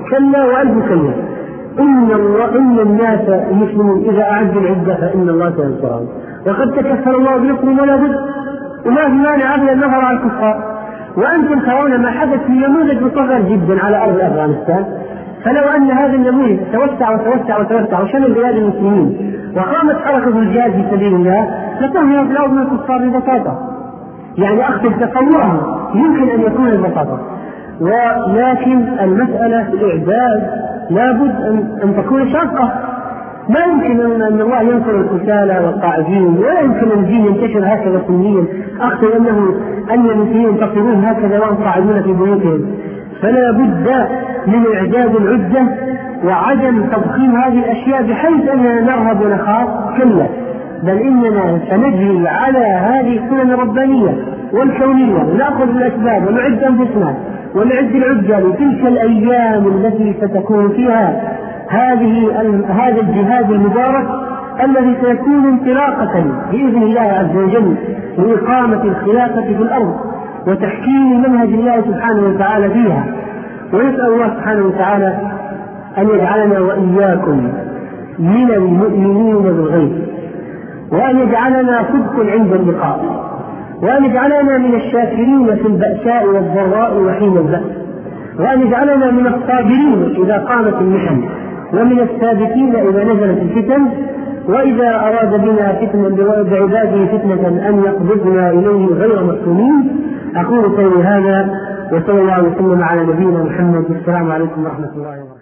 كلا وألف كلا، إن الناس المسلمين إذا أعدوا العدة فإن الله سينصرهم، وقد تكفل الله بنصرهم ولا بد، وما في مانع أبدا النظر على الكفار. وأنتم ترون ما حدث في نموذج مصغر جدا على أرض أفغانستان، فلو أن هذا النموذج توسع وتوسع وتوسع وشمل بلاد المسلمين وقامت حركة الجهاد في سبيل الله لتنهي الأرض من الكفار ببساطة، يعني أخذ تصورها يمكن أن يكون البساطة. ولكن المسألة في الإعداد لابد أن تكون شاقة، ما يمكن أن الله ينصر الكسالى والقاعدين، ولا يمكن أن الدين ينتشر هكذا سنيا. أخشى أن المسلمين ينتصرون هكذا وهم قاعدون في بيوتهم، فلا بد من إعداد العدة وعدم تضخيم هذه الأشياء بحيث أننا نرهب ونخاف، كلا، بل إننا سنجري على هذه السنن الربانية والكونية، نأخذ الأسباب ونعد أنفسنا ونعد العدة لتلك الأيام التي ستكون فيها هذا الجهاد المبارك الذي سيكون انطلاقة بإذن الله عز وجل لإقامة الخلافة في الأرض وتحكيم منهج الله سبحانه وتعالى فيها. ونسأل الله سبحانه وتعالى أن يجعلنا وإياكم من المؤمنين بالغيب، وأن يجعلنا صدق عند اللقاء، وأن يجعلنا من الشاكرين في البأساء والضراء وحين البأس، وأن يجعلنا من الصابرين إذا قامت المحن، ومن الثابتين إذا نزلت الفتن، وإذا أراد بنا بعباده فتنة أن يقبضنا إليه غير مفتونين. أقول قولي هذا وصلى الله وسلم على نبينا محمد. السلام عليكم ورحمة الله وبركاته.